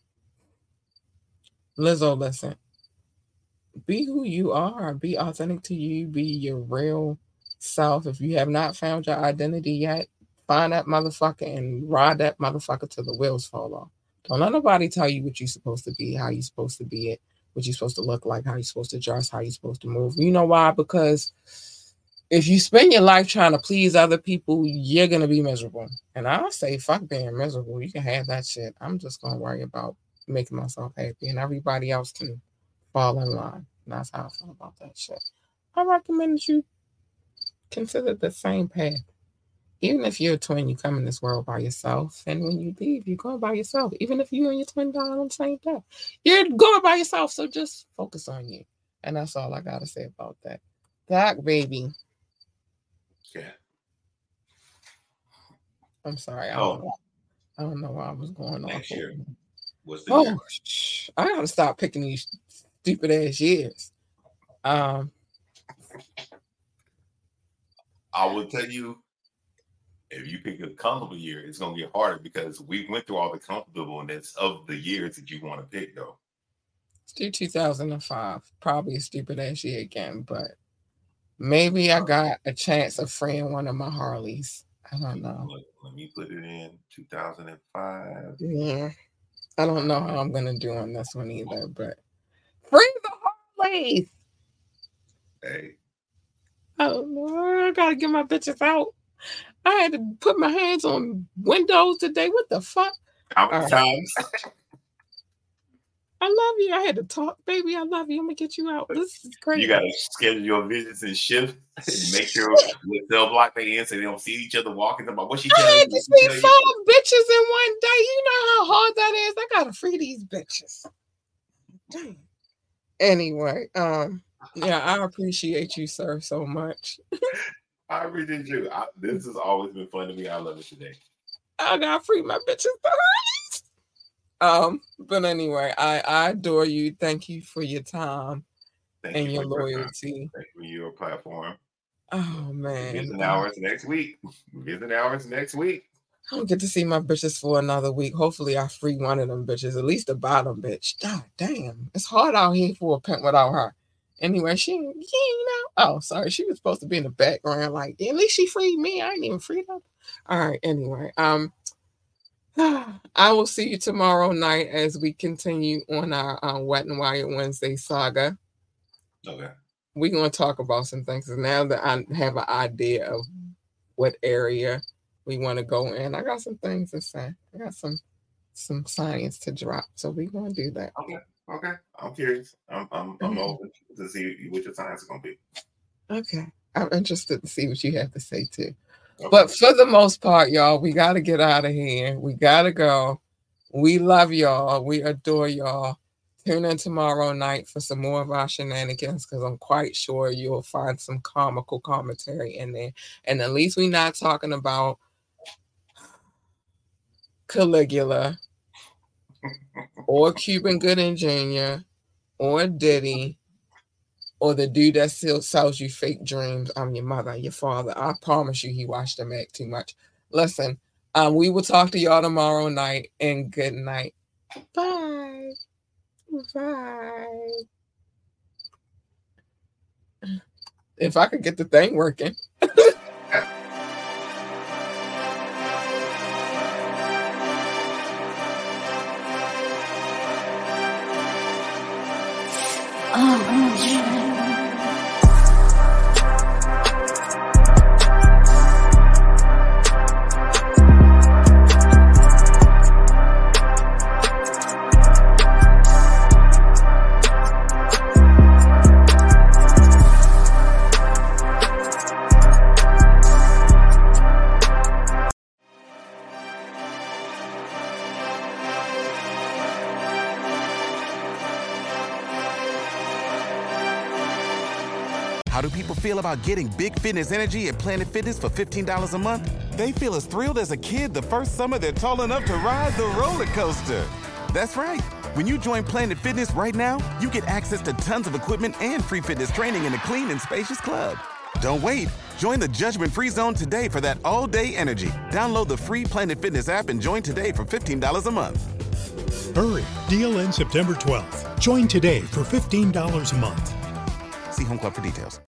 Lizzo, listen, be who you are. Be authentic to you. Be your real self. If you have not found your identity yet, find that motherfucker and ride that motherfucker till the wheels fall off. Don't let nobody tell you what you're supposed to be, how you're supposed to be it, what you're supposed to look like, how you're supposed to dress, how you're supposed to move. You know why? Because if you spend your life trying to please other people, you're going to be miserable. And I say, fuck being miserable. You can have that shit. I'm just going to worry about making myself happy, and everybody else can fall in line. And that's how I feel about that shit. I recommend that you consider the same path. Even if you're a twin, you come in this world by yourself, and when you leave, you're going by yourself. Even if you and your twin die on the same day, you're going by yourself. So just focus on you, and that's all I gotta say about that. That baby. Yeah. I'm sorry. I Oh. don't know. I don't know why I was going Next off. year. What's the Oh, year? sh- I gotta stop picking these stupid ass years. Um, I will tell you, if you pick a comfortable year, it's gonna get harder because we went through all the comfortableness of the years that you want to pick, though. let's do two thousand five. Probably a stupid ass year again, but maybe I got a chance of freeing one of my Harleys. I don't know. Look, let me put it in two thousand five. Yeah, I don't know how I'm gonna do on this one either, but free the Harleys. Hey, I don't know. I gotta get my bitches out. I had to put my hands on windows today. What the fuck? how many All right. times? I love you. I had to talk, baby. I love you. I'm gonna get you out. This is crazy. You gotta schedule your visits and shift and make sure with they'll block their in so they don't see each other walking. About what she I telling had you. to what she see tell five you. bitches in one day. You know how hard that is. I gotta free these bitches. Damn. Anyway, um, yeah, I appreciate you, sir, so much. I really do. I, this has always been fun to me. I love it today. I gotta free my bitches. Um, but anyway, I, I adore you. Thank you for your time Thank and you your for your time. loyalty. Thank you for your platform. Oh man. Visit Um, hours next week. Visit hours next week. I don't get to see my bitches for another week. Hopefully, I free one of them bitches, at least the bottom bitch. God damn, it's hard out here for a pimp without her. Anyway, she, you know, oh, sorry, she was supposed to be in the background. Like, at least she freed me. I ain't even freed her. All right. Anyway, um, I will see you tomorrow night as we continue on our uh, Wet and Wired Wednesday saga. Okay. We're gonna talk about some things. And now that I have an idea of what area we want to go in, I got some things to say. I got some some science to drop, so we're gonna do that. Okay. Okay. I'm curious. I'm I'm, I'm Mhm. open to see what your science is gonna be. Okay, I'm interested to see what you have to say too. Okay. But for the most part, y'all, we got to get out of here. We got to go. We love y'all. We adore y'all. Tune in tomorrow night for some more of our shenanigans because I'm quite sure you'll find some comical commentary in there. And at least we're not talking about Caligula or Cuban Gooding Junior or Diddy or the dude that still sells you fake dreams. I'm your mother, your father. I promise you he watched them act too much. Listen, um, we will talk to y'all tomorrow night and good night. Bye. Bye. If I could get the thing working. How do people feel about getting big fitness energy at Planet Fitness for fifteen dollars a month? They feel as thrilled as a kid the first summer they're tall enough to ride the roller coaster. That's right. When you join Planet Fitness right now, you get access to tons of equipment and free fitness training in a clean and spacious club. Don't wait. Join the judgment-free zone today for that all-day energy. Download the free Planet Fitness app and join today for fifteen dollars a month. Hurry, deal ends September twelfth. Join today for fifteen dollars a month. See Home Club for details.